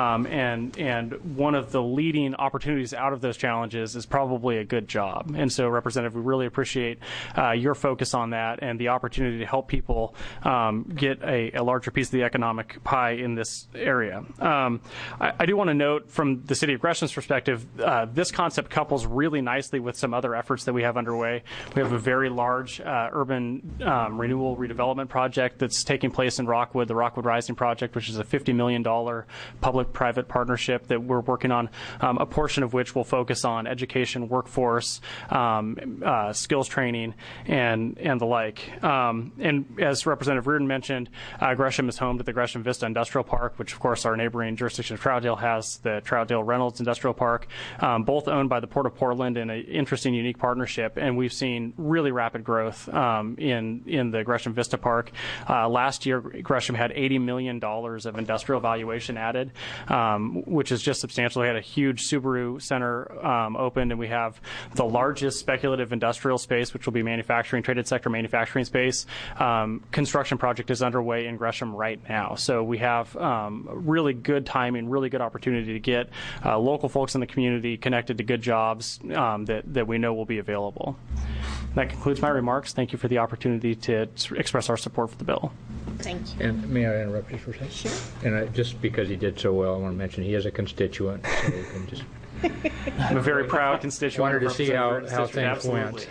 and one of the leading opportunities out of those challenges is probably a good job. And so, Representative, we really appreciate your focus on that and the opportunity to help people get a larger piece of the economic pie in this area. I do want to note from the City of Gresham's perspective, this concept couples really nicely with some other efforts that we have underway. We have a very large urban renewal redevelopment project that's taking place in Rockwood, the Rockwood Rising Project, which is a $50 million public-private partnership that we're working on, a portion of which will focus on education, workforce, skills training, and the like. And as Representative Reardon mentioned, Gresham is home to the Gresham Vista Industrial Park, which, of course, our neighboring jurisdiction of Troutdale has the Troutdale Reynolds Industrial Park, both owned by the Port of Portland in an interesting, unique partnership. And we've seen really rapid growth in the Gresham Vista Park. Last year, Gresham had $80 million of industrial valuation added, which is just substantial. We had a huge Subaru Center opened, and we have the largest speculative industrial space, which will be manufacturing, traded sector manufacturing space. Construction project is underway in Gresham right now. So we have really good timing, really good opportunity to get local folks in the community connected to good jobs that we know will be available. That concludes my remarks. Thank you for the opportunity to express our support for the bill. Thank you. And may I interrupt you for a second? Sure. And just because he did so well, I want to mention he is a constituent, so we can just... I'm a very proud constituent. Wanted to see how things went.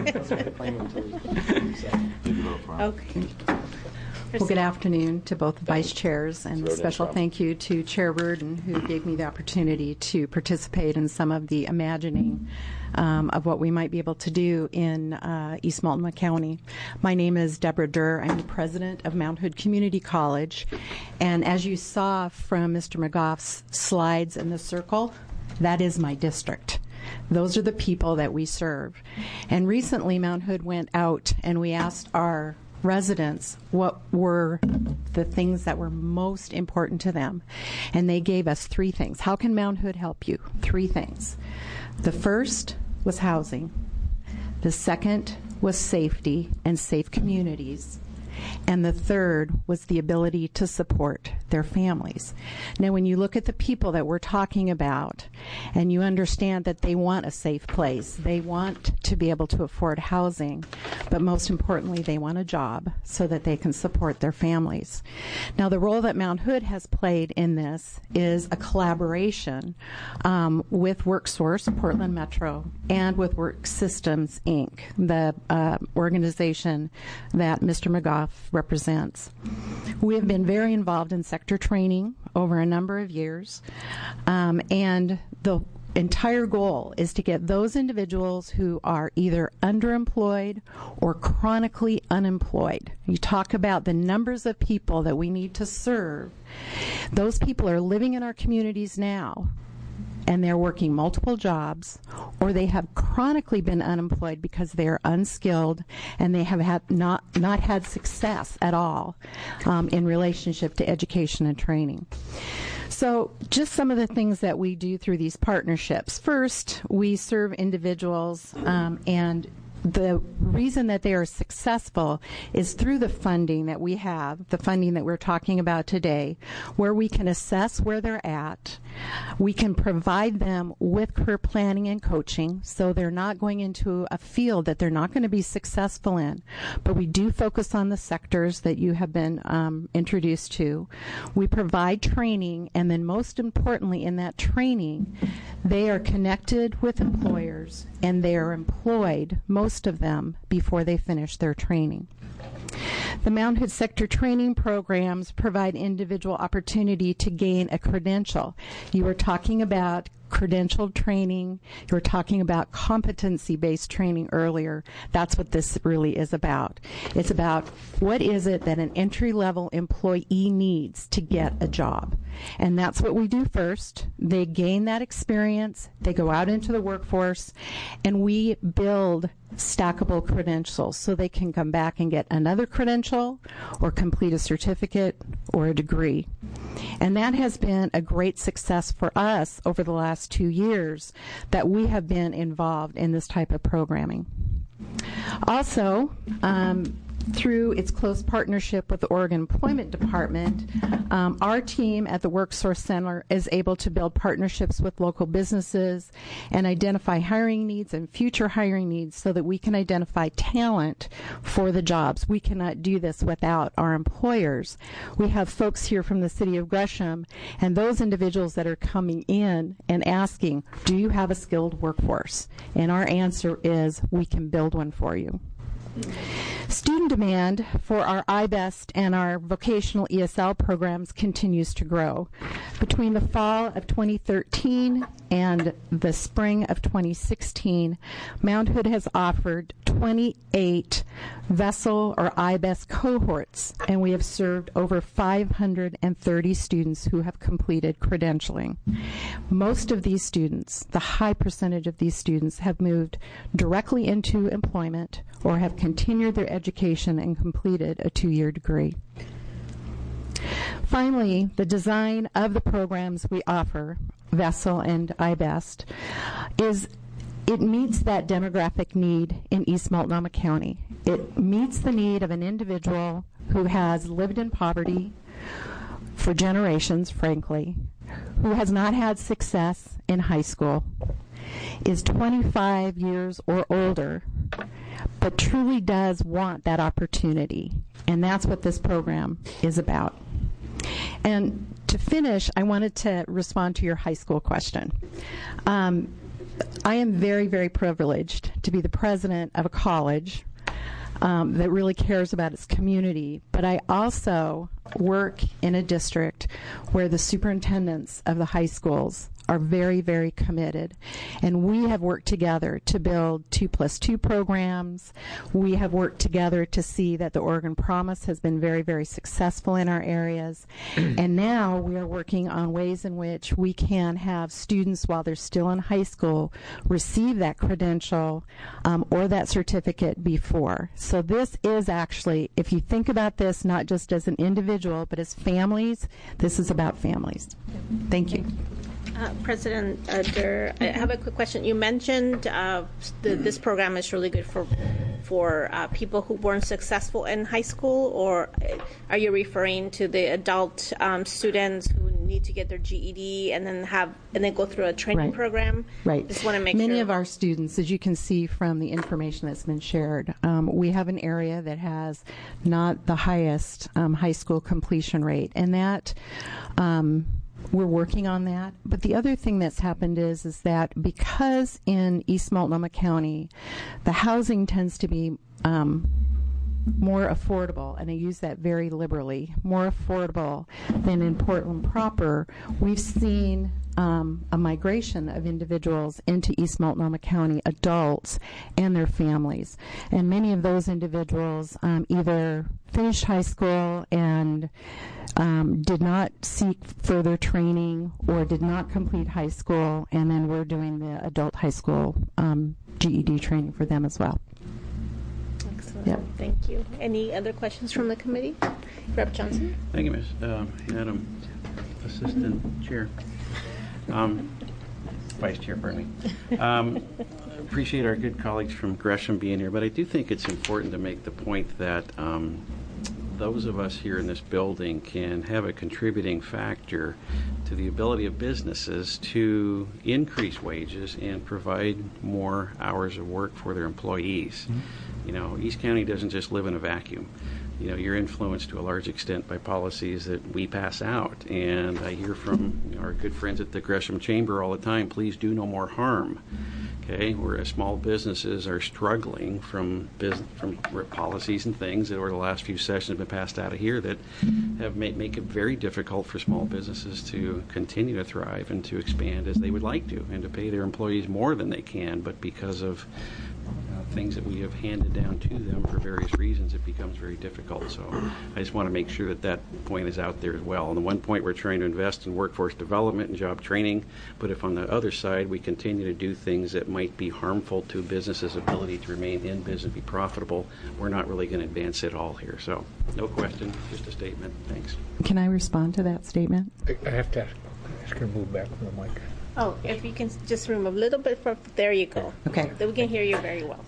Okay. Well, good afternoon to both the vice chairs, and a special thank you to Chair Reardon, who gave me the opportunity to participate in some of the imagining of what we might be able to do in East Multnomah County. My name is Deborah Durr. I'm the president of Mount Hood Community College, and as you saw from Mr. McGough's slides in the circle, that is my district. Those are the people that we serve. And recently, Mount Hood went out and we asked our residents what were the things that were most important to them. And they gave us three things. How can Mount Hood help you? Three things. The first was housing. The second was safety and safe communities. And the third was the ability to support their families. Now, when you look at the people that we're talking about, and you understand that they want a safe place, they want to be able to afford housing, but most importantly, they want a job so that they can support their families. Now, the role that Mount Hood has played in this is a collaboration with WorkSource, Portland Metro, and with Work Systems, Inc., the organization that Mr. McGough represents. We have been very involved in sector training over a number of years, and the entire goal is to get those individuals who are either underemployed or chronically unemployed. You talk about the numbers of people that we need to serve. Those people are living in our communities now, and they're working multiple jobs, or they have chronically been unemployed because they are unskilled and they have not had success at all in relationship to education and training. So just some of the things that we do through these partnerships. First, we serve individuals, and the reason that they are successful is through the funding that we have, the funding that we're talking about today, where we can assess where they're at. We can provide them with career planning and coaching, so they're not going into a field that they're not going to be successful in. But we do focus on the sectors that you have been introduced to. We provide training, and then most importantly in that training, they are connected with employers, and they are employed, most of them, before they finish their training. The Mountain Hood Sector training programs provide individual opportunity to gain a credential. You were talking about credentialed training. You were talking about competency-based training earlier. That's what this really is about. It's about what is it that an entry-level employee needs to get a job. And that's what we do first. They gain that experience. They go out into the workforce, and we build stackable credentials so they can come back and get another credential or complete a certificate or a degree. And that has been a great success for us over the last 2 years that we have been involved in this type of programming. Also, through its close partnership with the Oregon Employment Department, our team at the WorkSource Center is able to build partnerships with local businesses and identify hiring needs and future hiring needs so that we can identify talent for the jobs. We cannot do this without our employers. We have folks here from the city of Gresham, and those individuals that are coming in and asking, do you have a skilled workforce? And our answer is, we can build one for you. Student demand for our iBest and our vocational ESL programs continues to grow. Between the fall of 2013 and the spring of 2016, Mount Hood has offered 28 VESSL or iBest cohorts, and we have served over 530 students who have completed credentialing. Most of these students, the high percentage of these students, have moved directly into employment or have continued their education and completed a 2-year degree. Finally, the design of the programs we offer, VESSL and iBest, it meets that demographic need in East Multnomah County. It meets the need of an individual who has lived in poverty for generations, frankly, who has not had success in high school, is 25 years or older, but truly does want that opportunity. And that's what this program is about. And to finish, I wanted to respond to your high school question. I am very, very privileged to be the president of a college that really cares about its community, but I also work in a district where the superintendents of the high schools are very, very committed. And we have worked together to build 2+2 programs. We have worked together to see that the Oregon Promise has been very, very successful in our areas. And now we are working on ways in which we can have students, while they're still in high school, receive that credential or that certificate before. So this is actually, if you think about this not just as an individual, but as families, this is about families. Thank you. President Durr, I have a quick question. You mentioned this program is really good for people who weren't successful in high school, or are you referring to the adult students who need to get their GED and then go through a training program? Right. Just want to make Many sure. of our students, as you can see from the information that's been shared, we have an area that has not the highest high school completion rate, and that we're working on that. But the other thing that's happened is that because in East Multnomah County, the housing tends to be more affordable, and I use that very liberally, more affordable than in Portland proper, we've seen a migration of individuals into East Multnomah County, adults and their families. And many of those individuals either finished high school and did not seek further training or did not complete high school, and then we're doing the adult high school GED training for them as well. Excellent. Yep. Thank you. Any other questions from the committee? Rep. Johnson? Thank you, Ms. Madam Assistant Chair. Vice Chair, pardon me. Appreciate our good colleagues from Gresham being here, but I do think it's important to make the point that those of us here in this building can have a contributing factor to the ability of businesses to increase wages and provide more hours of work for their employees. You know, East County doesn't just live in a vacuum. You know, you're influenced to a large extent by policies that we pass out. And I hear from our good friends at the Gresham Chamber all the time, please do no more harm. Okay, whereas small businesses are struggling from policies and things that over the last few sessions have been passed out of here that have make it very difficult for small businesses to continue to thrive and to expand as they would like to, and to pay their employees more than they can, but because of things that we have handed down to them for various reasons, it becomes very difficult. So I just want to make sure that that point is out there as well. On the one point, we're trying to invest in workforce development and job training, but if on the other side we continue to do things that might be harmful to businesses' ability to remain in business, be profitable, we're not really going to advance it all here. So no question, just a statement. Thanks. Can I respond to that statement? I have to ask her to move back from the mic. Oh, if you can just remove a little bit from, there you go. Okay. Then we can hear you very well.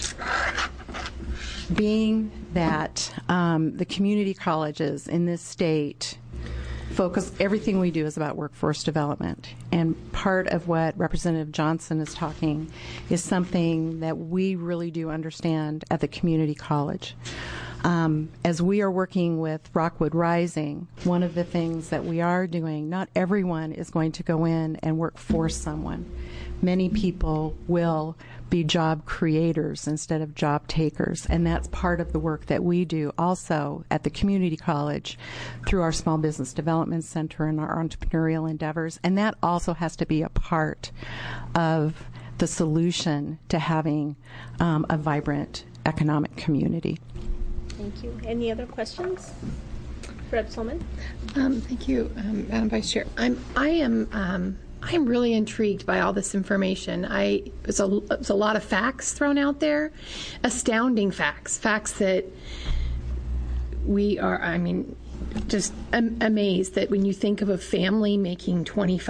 Being that the community colleges in this state focus, everything we do is about workforce development. And part of what Representative Johnson is talking is something that we really do understand at the community college. As we are working with Rockwood Rising, one of the things that we are doing, not everyone is going to go in and work for someone. Many people will be job creators instead of job takers, and that's part of the work that we do also at the community college through our Small Business Development Center and our entrepreneurial endeavors, and that also has to be a part of the solution to having a vibrant economic community. Thank you. Any other questions? Rep. Solman? Thank you, Madam Vice Chair. I am really intrigued by all this information. There's a lot of facts thrown out there, astounding facts that we are, just amazed that when you think of a family making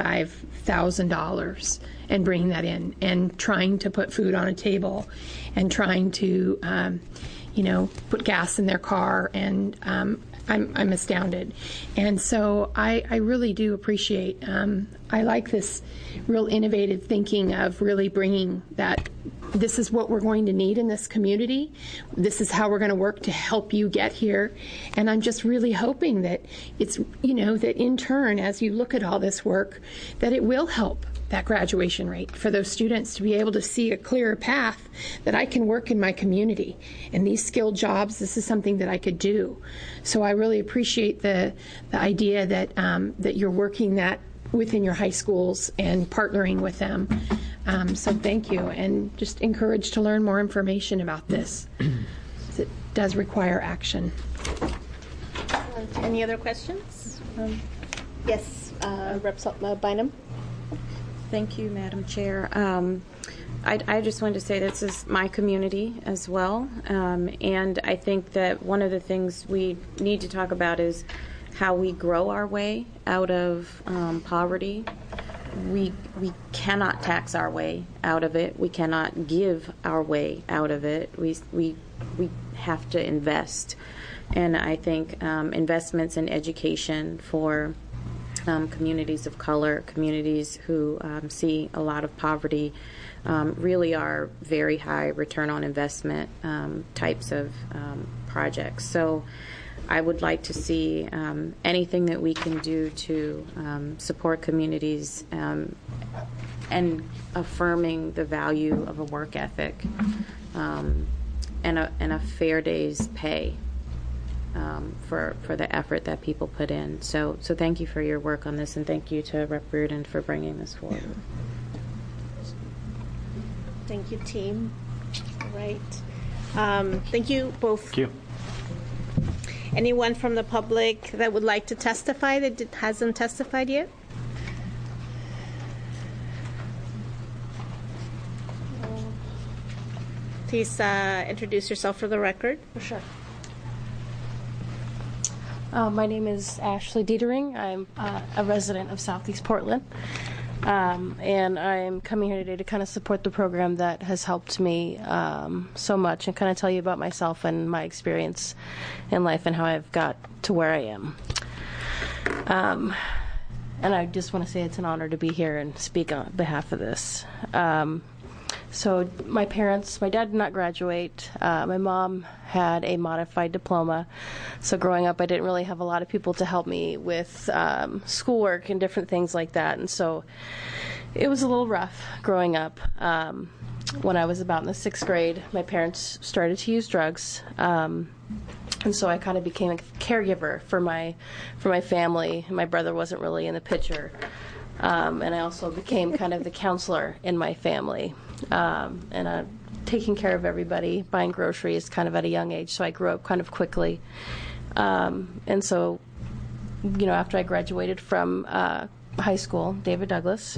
$25,000 and bringing that in and trying to put food on a table and trying to, put gas in their car, and I'm astounded. And so I really do appreciate, I like this real innovative thinking of really bringing that this is what we're going to need in this community. This is how we're going to work to help you get here. And I'm just really hoping that it's, that in turn, as you look at all this work, that it will help that graduation rate for those students to be able to see a clearer path that I can work in my community. And these skilled jobs, this is something that I could do. So I really appreciate the idea that that you're working that within your high schools and partnering with them. So thank you, and just encouraged to learn more information about this. It does require action. Any other questions? Yes, Rep. Bynum. Thank you, Madam Chair. I just wanted to say this is my community as well, and I think that one of the things we need to talk about is how we grow our way out of poverty. We cannot tax our way out of it. We cannot give our way out of it. We have to invest, and I think investments in education for communities of color, communities who see a lot of poverty, really are very high return on investment types of projects. So I would like to see anything that we can do to support communities and affirming the value of a work ethic and a fair day's pay for the effort that people put in. So thank you for your work on this, and thank you to Rep. Reardon for bringing this forward. Thank you, team. All right. Thank you both. Thank you. Anyone from the public that would like to testify that hasn't testified yet? Please introduce yourself for the record. For sure. My name is Ashley Dietering. I'm a resident of Southeast Portland. And I'm coming here today to kind of support the program that has helped me so much, and kind of tell you about myself and my experience in life and how I've got to where I am. And I just want to say it's an honor to be here and speak on behalf of this. So my dad did not graduate. My mom had a modified diploma. So growing up, I didn't really have a lot of people to help me with schoolwork and different things like that. And so it was a little rough growing up. When I was about in the 6th grade, my parents started to use drugs. And so I kind of became a caregiver for my family. My brother wasn't really in the picture. And I also became kind of the counselor in my family. And taking care of everybody, buying groceries kind of at a young age. So I grew up kind of quickly. And so, after I graduated from high school, David Douglas,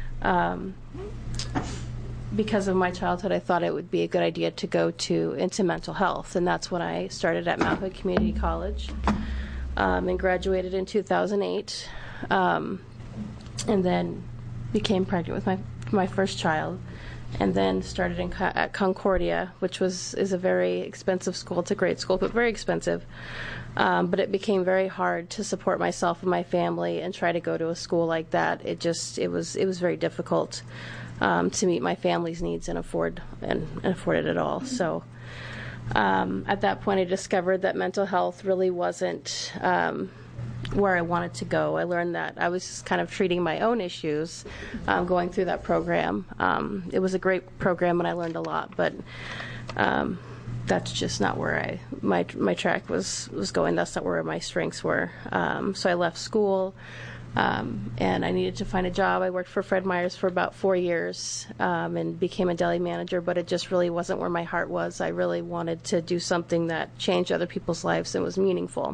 because of my childhood, I thought it would be a good idea to go into mental health. And that's when I started at Mount Hood Community College and graduated in 2008. And then became pregnant with my first child. And then started at Concordia, which is a very expensive school. It's a great school, but very expensive. But it became very hard to support myself and my family and try to go to a school like that. It was very difficult to meet my family's needs and afford it at all. So at that point, I discovered that mental health really wasn't where I wanted to go. I learned that I was just kind of treating my own issues going through that program. It was a great program and I learned a lot, but that's just not where my track was going. That's not where my strengths were. So I left school and I needed to find a job. I worked for Fred Meyer's for about 4 years and became a deli manager, but it just really wasn't where my heart was. I really wanted to do something that changed other people's lives and was meaningful.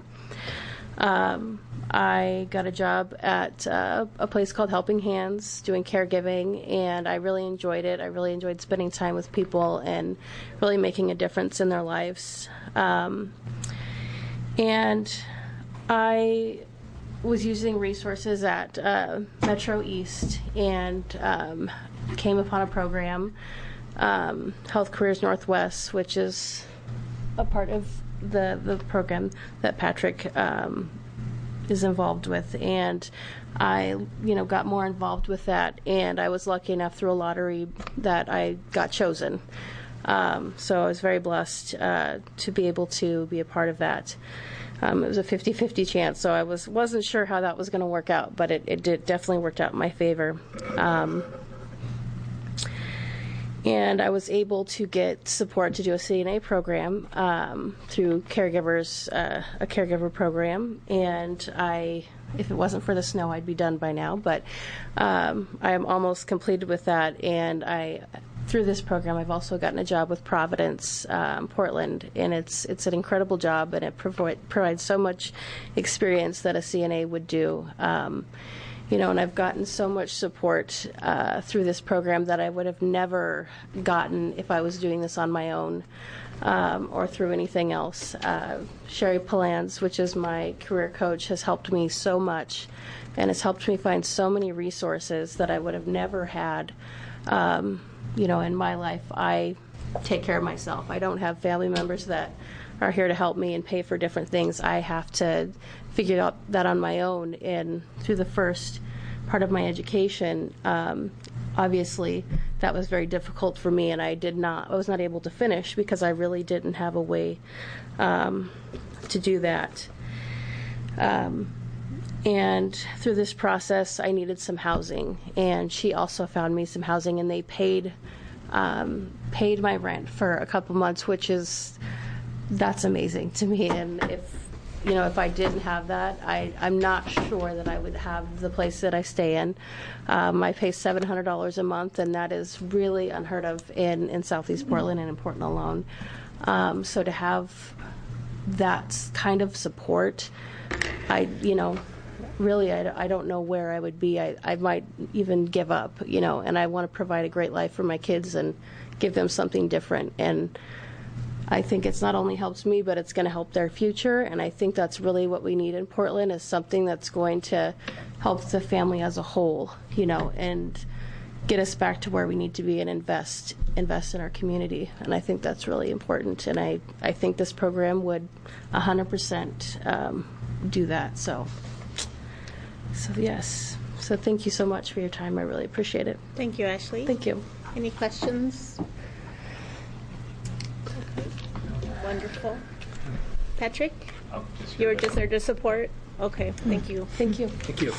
I got a job at a place called Helping Hands doing caregiving, and I really enjoyed it. I really enjoyed spending time with people and really making a difference in their lives. And I was using resources at Metro East and came upon a program, Health Careers Northwest, which is a part of the program that Patrick is involved with, and I got more involved with that, and I was lucky enough through a lottery that I got chosen. So I was very blessed to be able to be a part of that. It was a 50-50 chance, so I wasn't sure how that was going to work out, but it definitely worked out in my favor. And I was able to get support to do a CNA program through caregivers, a caregiver program. And if it wasn't for the snow, I'd be done by now. But I am almost completed with that. And through this program, I've also gotten a job with Providence, Portland. And it's an incredible job, and it provides so much experience that a CNA would do. And I've gotten so much support through this program that I would have never gotten if I was doing this on my own or through anything else. Sherry Palans, which is my career coach, has helped me so much and has helped me find so many resources that I would have never had. In my life, I take care of myself. I don't have family members that are here to help me and pay for different things. I have to figure out that on my own. And through the first part of my education, obviously that was very difficult for me, and I was not able to finish because I really didn't have a way to do that. And through this process, I needed some housing, and she also found me some housing, and they paid my rent for a couple months, that's amazing to me. And if I didn't have that, I'm not sure that I would have the place that I stay in. I pay $700 a month, and that is really unheard of in Southeast Portland and in Portland alone. So to have that kind of support, really, I don't know where I would be. I might even give up, and I want to provide a great life for my kids and give them something different. And I think it's not only helps me, but it's going to help their future. And I think that's really what we need in Portland, is something that's going to help the family as a whole, and get us back to where we need to be and invest in our community. And I think that's really important. And I think this program would 100% do that. So yes. So thank you so much for your time. I really appreciate it. Thank you, Ashley. Thank you. Any questions? Wonderful. Patrick? You were just there to support? Okay, thank you. Thank you. Thank you.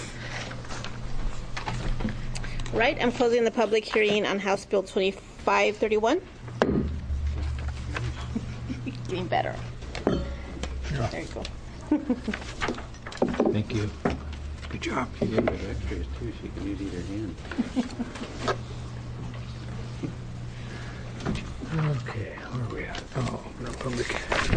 Right, I'm closing the public hearing on House Bill 2531. Getting better. There you go. Thank you. Good job. She gave us extras, too. She can use either hand. Okay, where are we at? Oh, no public.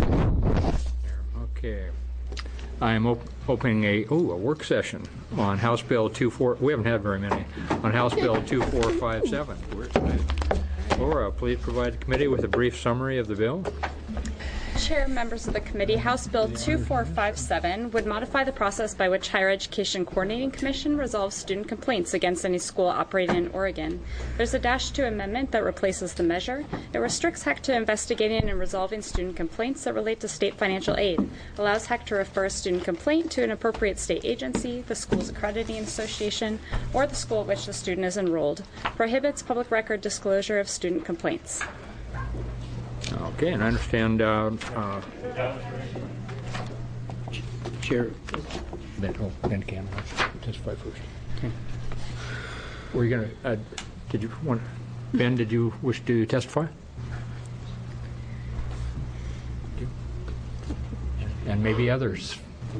Okay. I am opening a work session on House Bill 24. We haven't had very many. On House Bill 2457. Laura, please provide the committee with a brief summary of the bill. Chair, members of the committee, House Bill 2457 would modify the process by which Higher Education Coordinating Commission resolves student complaints against any school operating in Oregon. There's a -2 amendment that replaces the measure. It restricts HEC to investigating and resolving student complaints that relate to state financial aid, allows HEC to refer a student complaint to an appropriate state agency, the school's accrediting association, or the school at which the student is enrolled, prohibits public record disclosure of student complaints. Okay, and I understand Chair. Ben Cameron, testify first. Okay. Were you going to, Ben, did you wish to testify? And maybe others.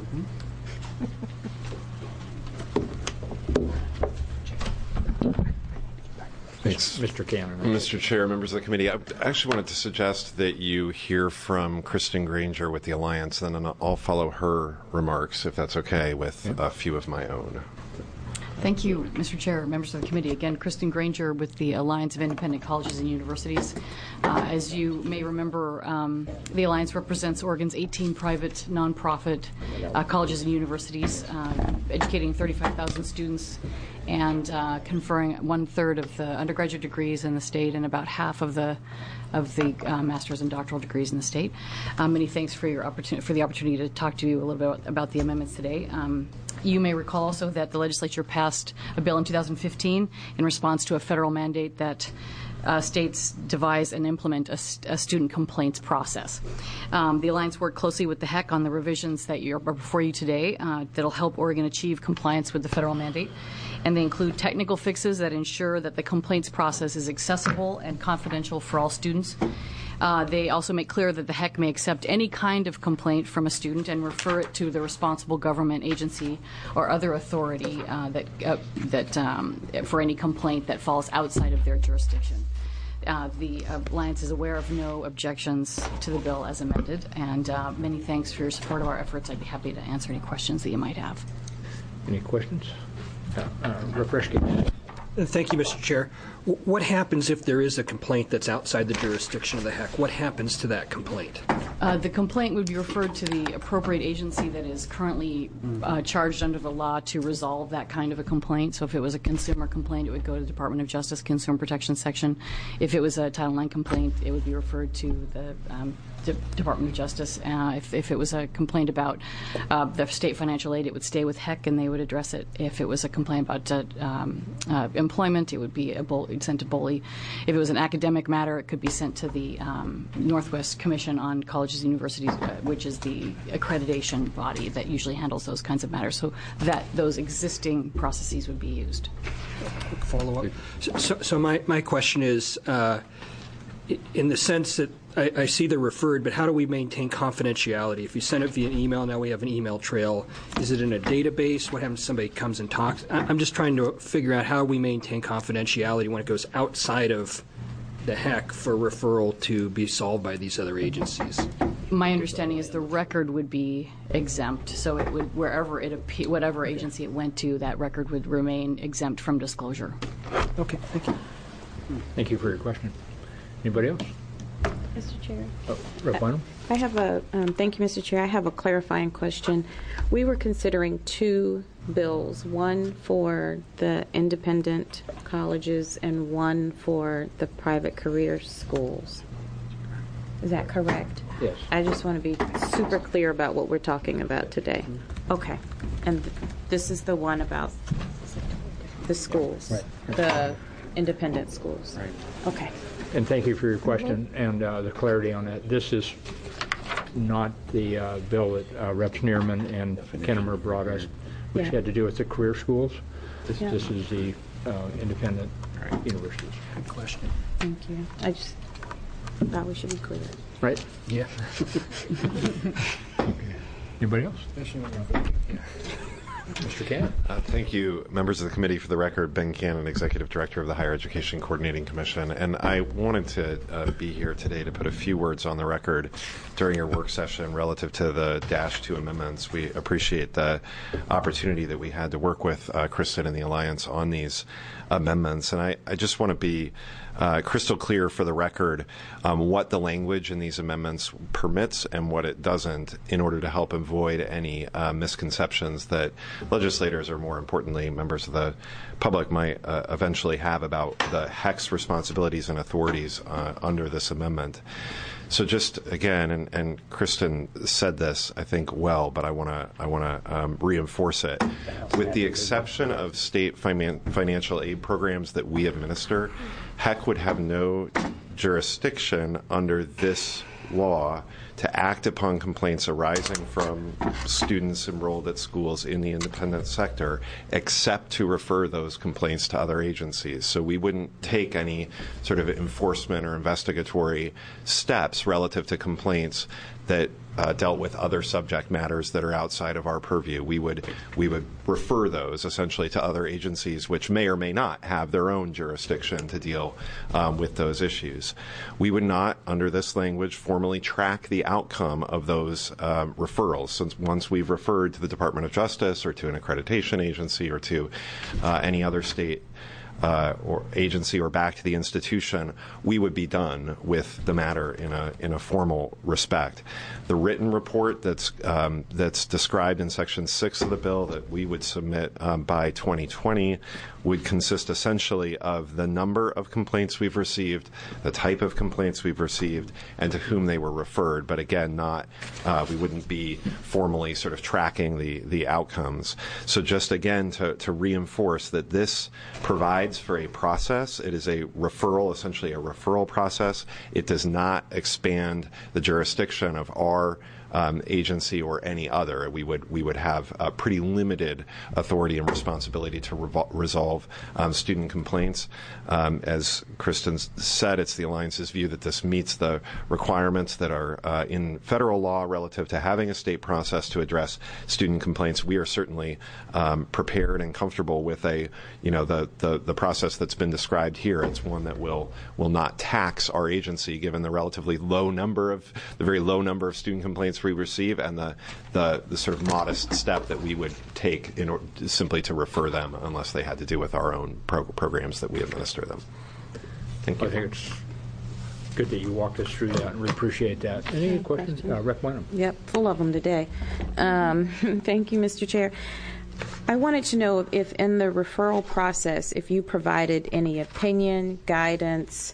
Thanks. Mr. Cannon. Mr. Chair, members of the committee, I actually wanted to suggest that you hear from Kristen Granger with the Alliance, and then I'll follow her remarks, if that's okay, with a few of my own. Thank you, Mr. Chair, members of the committee. Again, Kristen Granger with the Alliance of Independent Colleges and Universities. As you may remember, the Alliance represents Oregon's 18 private nonprofit colleges and universities, educating 35,000 students and conferring 1/3 of the undergraduate degrees in the state and about half of the master's and doctoral degrees in the state. Many thanks for the opportunity to talk to you a little bit about the amendments today. You may recall also that the legislature passed a bill in 2015 in response to a federal mandate that states devise and implement a student complaints process. The Alliance worked closely with the HEC on the revisions that are before you today that'll help Oregon achieve compliance with the federal mandate. And they include technical fixes that ensure that the complaints process is accessible and confidential for all students. They also make clear that the HEC may accept any kind of complaint from a student and refer it to the responsible government agency or other authority for any complaint that falls outside of their jurisdiction. The Alliance is aware of no objections to the bill as amended, and many thanks for your support of our efforts. I'd be happy to answer any questions that you might have. Any questions? Refreshing. Thank you, Mr. Chair. What happens if there is a complaint that's outside the jurisdiction of the HEC? What happens to that complaint? The complaint would be referred to the appropriate agency that is currently charged under the law to resolve that kind of a complaint. So if it was a consumer complaint, it would go to the Department of Justice Consumer Protection Section. If it was a Title IX complaint, it would be referred to the Department of Justice. If it was a complaint about the state financial aid, it would stay with HEC and they would address it. If it was a complaint about employment, it would be sent to BOLI. If it was an academic matter, it could be sent to the Northwest Commission on Colleges and Universities, which is the accreditation body that usually handles those kinds of matters. So that those existing processes would be used. Follow up. So my question is, in the sense that I see they're referred, but how do we maintain confidentiality? If you send it via email, now we have an email trail. Is it in a database? What happens if somebody comes and talks? I'm just trying to figure out how we maintain confidentiality when it goes outside of the HEC for referral to be solved by these other agencies. My understanding is the record would be exempt, so it would whatever agency it went to, that record would remain exempt from disclosure. Okay, thank you. Thank you for your question. Anybody else? Mr. Chair. Rep. Bynum? I have thank you, Mr. Chair. I have a clarifying question. We were considering two bills, one for the independent colleges and one for the private career schools. Is that correct? Yes. I just want to be super clear about what we're talking about today. Okay. And this is the one about the schools, right. The independent schools. Right. Okay. And thank you for your question and the clarity on that. This is not the bill that Reps Neerman and Kennemer brought us, which had to do with the career schools. This is the independent universities. Good question. Thank you. I just thought we should be clear. Right? Yeah. Anybody else? Mr. Cannon. Thank you, members of the committee. For the record, Ben Cannon, Executive Director of the Higher Education Coordinating Commission. And I wanted to be here today to put a few words on the record during your work session relative to the -2 amendments. We appreciate the opportunity that we had to work with Kristen and the Alliance on these amendments. And I just want to be crystal clear for the record what the language in these amendments permits and what it doesn't, in order to help avoid any misconceptions that legislators, or more importantly, members of the public, might eventually have about the HEC's responsibilities and authorities under this amendment. So just again, and Kristen said this, I think, well, but I want to reinforce it. With the exception of state financial aid programs that we administer, HEC would have no jurisdiction under this law to act upon complaints arising from students enrolled at schools in the independent sector, except to refer those complaints to other agencies. So we wouldn't take any sort of enforcement or investigatory steps relative to complaints that dealt with other subject matters that are outside of our purview. We would refer those essentially to other agencies which may or may not have their own jurisdiction to deal with those issues. We would not, under this language, formally track the outcome of those referrals. Since once we've referred to the Department of Justice or to an accreditation agency or to any other state or agency or back to the institution, we would be done with the matter in a formal respect. The written report that's described in Section 6 of the bill that we would submit by 2020 would consist essentially of the number of complaints we've received, the type of complaints we've received, and to whom they were referred. But again, we wouldn't be formally sort of tracking the outcomes. So just again to reinforce that this provides for a process. It is a referral, essentially a referral process. It does not expand the jurisdiction of our agency or any other. We would have pretty limited authority and responsibility to resolve student complaints. As Kristen said, it's the Alliance's view that this meets the requirements that are in federal law relative to having a state process to address student complaints. We are certainly prepared and comfortable with the process that's been described here. It's one that will not tax our agency, given the very low number of student complaints we receive, and the sort of modest step that we would take in order simply to refer them, unless they had to do with our own programs that we administer them. Thank you. I think it's good that you walked us through that, and we appreciate that. Any questions? Rep. Wenham. Yep, full of them today. Thank you, Mr. Chair. I wanted to know if in the referral process, if you provided any opinion, guidance,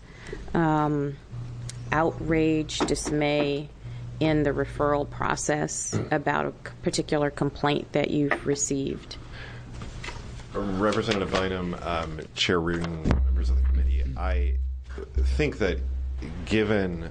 outrage, dismay in the referral process about a particular complaint that you've received. Representative Bynum, Chair Reardon, members of the committee, I think that given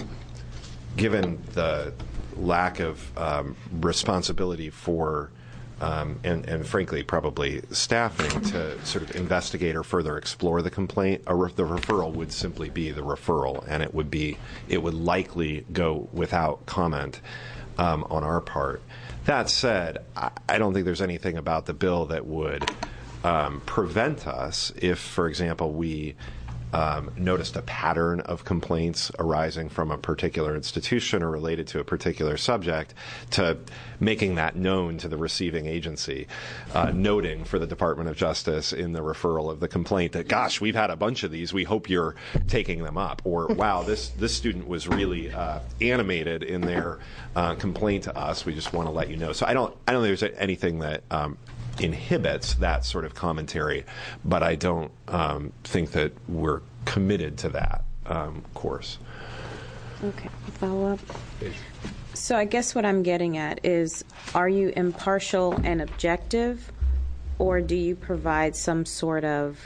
the lack of responsibility for and frankly probably staffing to sort of investigate or further explore the complaint, the referral would simply be the referral, and it would likely go without comment on our part. That said, I don't think there's anything about the bill that would prevent us if, for example, we noticed a pattern of complaints arising from a particular institution or related to a particular subject, to making that known to the receiving agency, noting for the Department of Justice in the referral of the complaint that, gosh, we've had a bunch of these, we hope you're taking them up, or wow, this student was really animated in their complaint to us, we just want to let you know. So I don't think there's anything that inhibits that sort of commentary, but I don't think that we're committed to that course. Okay, follow up. So I guess what I'm getting at is, are you impartial and objective, or do you provide some sort of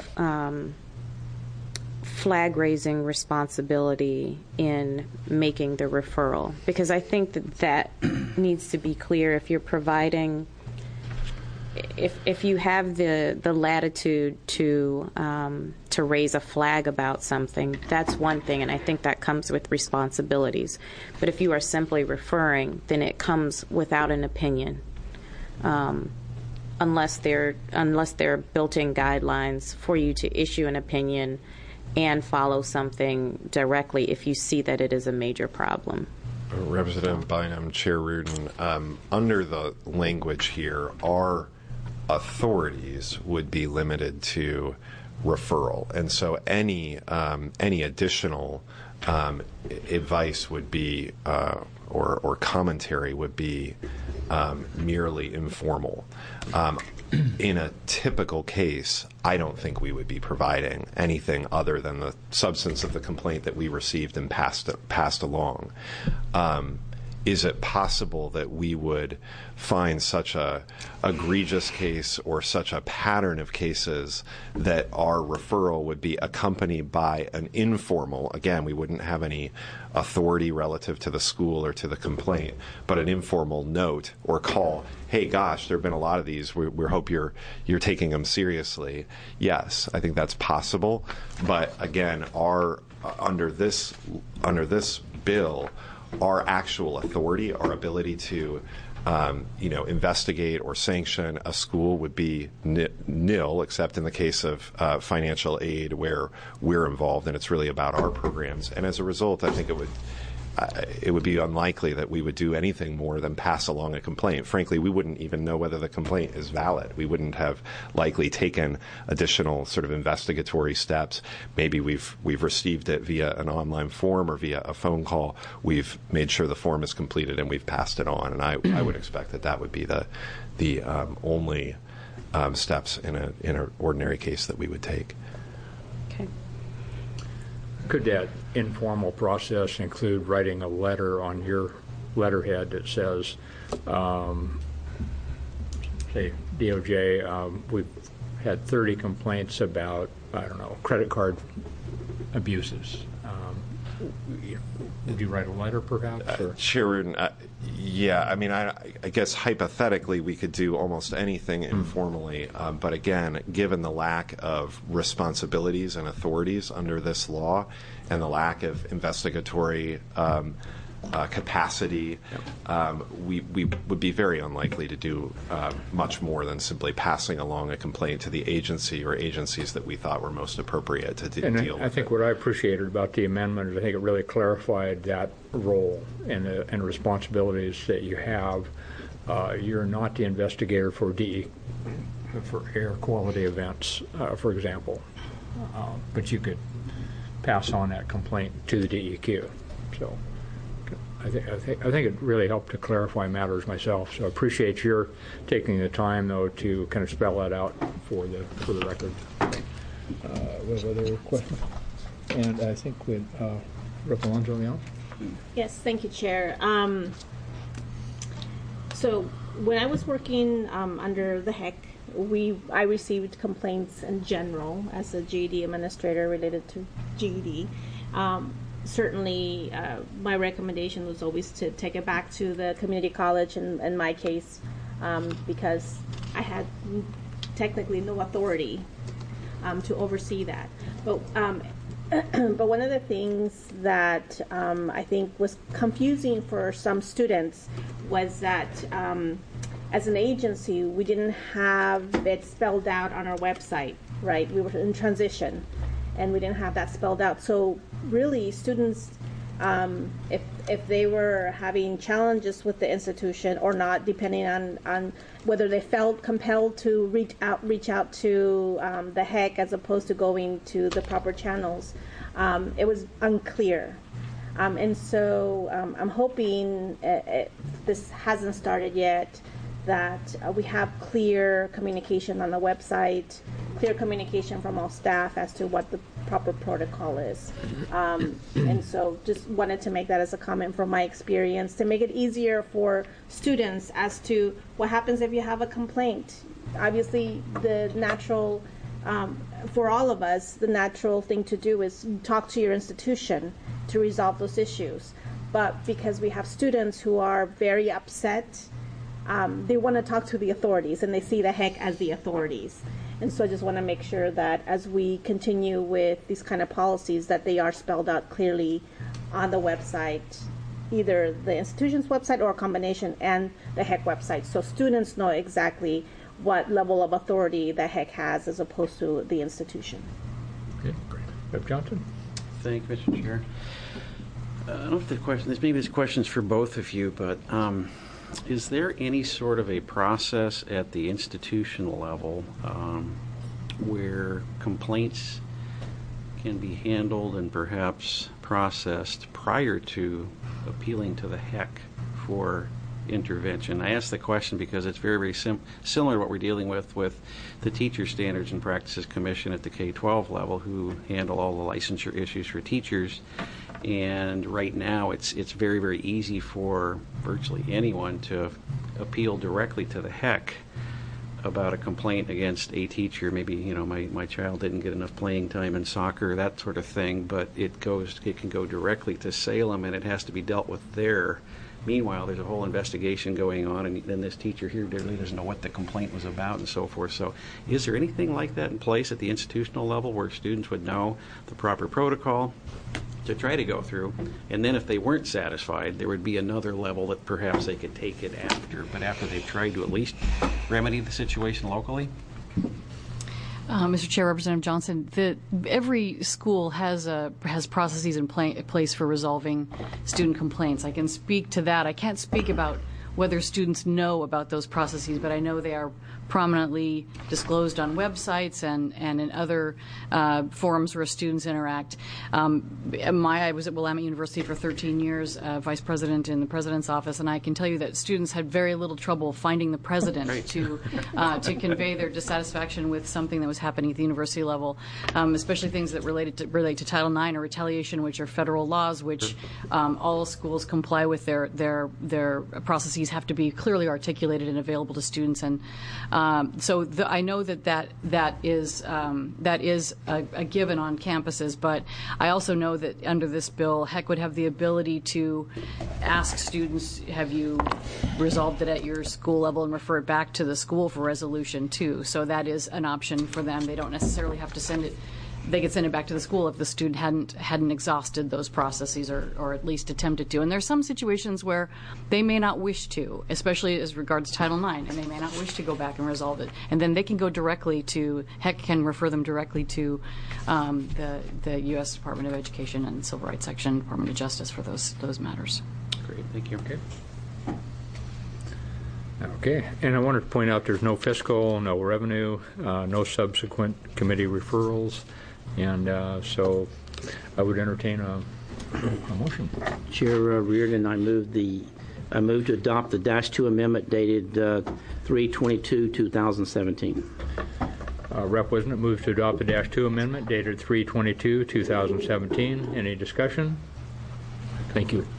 flag-raising responsibility in making the referral? Because I think that needs to be clear. If you're providing, if you have the latitude to raise a flag about something, that's one thing, and I think that comes with responsibilities. But if you are simply referring, then it comes without an opinion, unless there are built-in guidelines for you to issue an opinion and follow something directly if you see that it is a major problem. Representative Bynum, Chair Reardon, under the language here, our authorities would be limited to referral, and so any additional advice would be or commentary would be merely informal. In a typical case, I don't think we would be providing anything other than the substance of the complaint that we received and passed along. Is it possible that we would find such a egregious case or such a pattern of cases that our referral would be accompanied by an informal, again, we wouldn't have any authority relative to the school or to the complaint, but an informal note or call, hey, gosh, there have been a lot of these, we hope you're taking them seriously. Yes, I think that's possible, but again, under this bill, our actual authority, our ability to investigate or sanction a school would be nil, except in the case of financial aid where we're involved and it's really about our programs. And as a result, I think it would be unlikely that we would do anything more than pass along a complaint. Frankly, we wouldn't even know whether the complaint is valid. We wouldn't have likely taken additional sort of investigatory steps. Maybe we've received it via an online form or via a phone call. We've made sure the form is completed and we've passed it on. And I would expect that would be the only steps in an ordinary case that we would take. Okay. Could that informal process include writing a letter on your letterhead that says, say, DOJ, we've had 30 complaints about, I don't know, credit card abuses? Would you write a letter, perhaps? Chair Reardon, yeah. I mean, I guess hypothetically we could do almost anything informally, but again, given the lack of responsibilities and authorities under this law and the lack of investigatory capacity, we would be very unlikely to do much more than simply passing along a complaint to the agency or agencies that we thought were most appropriate to deal with. I think what I appreciated about the amendment is I think it really clarified that role and responsibilities that you have. You're not the investigator for air quality events, for example, but you could pass on that complaint to the DEQ. So I think it really helped to clarify matters myself. So I appreciate your taking the time, though, to kind of spell that out for the record. Was there other questions? And I think with Rep. Alonzo Leon. Yes, thank you, Chair. So when I was working under the HEC, I received complaints in general as a GED administrator related to GED. Certainly, my recommendation was always to take it back to the community college, in my case, because I had technically no authority to oversee that. But but one of the things that I think was confusing for some students was that as an agency, we didn't have it spelled out on our website, right? We were in transition, and we didn't have that spelled out. So really, students, if they were having challenges with the institution or not, depending on whether they felt compelled to reach out to the HEC as opposed to going to the proper channels, it was unclear. And so I'm hoping this hasn't started yet, that we have clear communication on the website, clear communication from all staff as to what the proper protocol is. And so just wanted to make that as a comment from my experience to make it easier for students as to what happens if you have a complaint. Obviously, the natural, for all of us, the natural thing to do is talk to your institution to resolve those issues. But because we have students who are very upset, they want to talk to the authorities, and they see the HEC as the authorities. And so I just want to make sure that as we continue with these kind of policies, that they are spelled out clearly on the website, either the institution's website or a combination, and the HEC website, so students know exactly what level of authority the HEC has as opposed to the institution. Okay, great. Rep. Johnson? Thank you, Mr. Chair. I don't know if the question, maybe this question's for both of you, but is there any sort of a process at the institutional level where complaints can be handled and perhaps processed prior to appealing to the HEC for intervention? I ask the question because it's very, very similar to what we're dealing with the Teacher Standards and Practices Commission at the K-12 level, who handle all the licensure issues for teachers. And right now, it's very, very easy for virtually anyone to appeal directly to the HEC about a complaint against a teacher. Maybe, my child didn't get enough playing time in soccer, that sort of thing. But it can go directly to Salem, and it has to be dealt with there. Meanwhile, there's a whole investigation going on, and then this teacher here really doesn't know what the complaint was about and so forth. So is there anything like that in place at the institutional level where students would know the proper protocol to try to go through, and then if they weren't satisfied, there would be another level that perhaps they could take it after, but after they've tried to at least remedy the situation locally? Mr. Chair, Representative Johnson, every school has processes in place for resolving student complaints. I can speak to that. I can't speak about whether students know about those processes, but I know they are prominently disclosed on websites and in other forums where students interact. I was at Willamette University for 13 years, vice president in the president's office, and I can tell you that students had very little trouble finding the president to convey their dissatisfaction with something that was happening at the university level, especially things that relate to Title IX or retaliation, which are federal laws, which all schools comply with. Their processes have to be clearly articulated and available to students, and so I know that is a given on campuses, but I also know that under this bill, HEC would have the ability to ask students, have you resolved it at your school level, and refer it back to the school for resolution too. So that is an option for them. They don't necessarily have to send it. They could send it back to the school if the student hadn't exhausted those processes or at least attempted to. And there's some situations where they may not wish to, especially as regards Title IX, and they may not wish to go back and resolve it. And then they can go directly to, HEC can refer them directly to the U.S. Department of Education and Civil Rights Section, Department of Justice for those matters. Great, thank you. Okay, and I wanted to point out there's no fiscal, no revenue, no subsequent committee referrals. And so I would entertain a motion. Chair Reardon, I move to adopt the -2 amendment dated 3/22/2017. Rep. Wisnant moves to adopt the -2 amendment dated 3/22/2017. Any discussion? Thank you.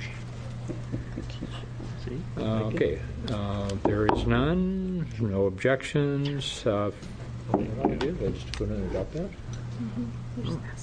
Okay, there is none. No objections. What do you want to do? Let's go ahead and adopt that.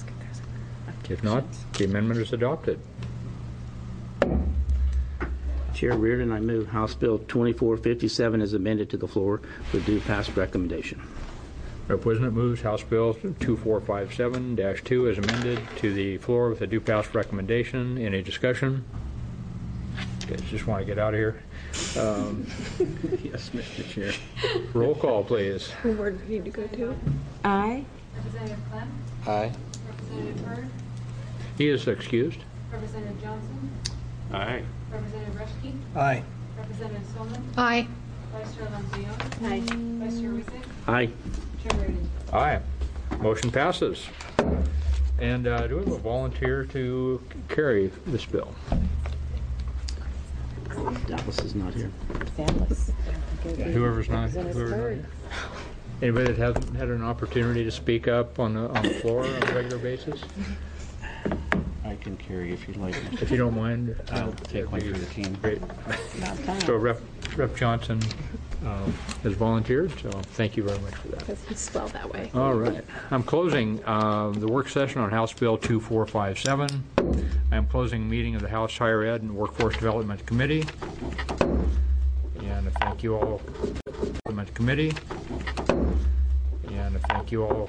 If not, the amendment is adopted. Chair Reardon, I move House Bill 2457 as amended to the floor with due pass recommendation. Representative moves House Bill 2457-2 as amended to the floor with a due pass recommendation. Any discussion? Okay, just want to get out of here. Yes, Mr. Chair. Roll call, please. Where do we need to go to? Aye. Representative Clem? Aye. Representative Byrd? He is excused. Representative Johnson? Aye. Representative Reschke? Aye. Representative Solon? Aye. Vice Chair Lanzillo? Aye. Vice Chair Wiesek? Aye. Chair Reardon? Aye. Motion passes. And do we have a volunteer to carry this bill? Dallas is not here. Whoever's not. Anybody that hasn't had an opportunity to speak up on the floor on a regular basis? I can carry if you'd like. If you don't mind. I'll take one for the team. Great. So Rep Johnson has volunteered, so thank you very much for that. Because he's spelled that way. All right. I'm closing the work session on House Bill 2457. I am closing the meeting of the House Higher Ed and Workforce Development Committee. And thank you all, Development Committee. And thank you all.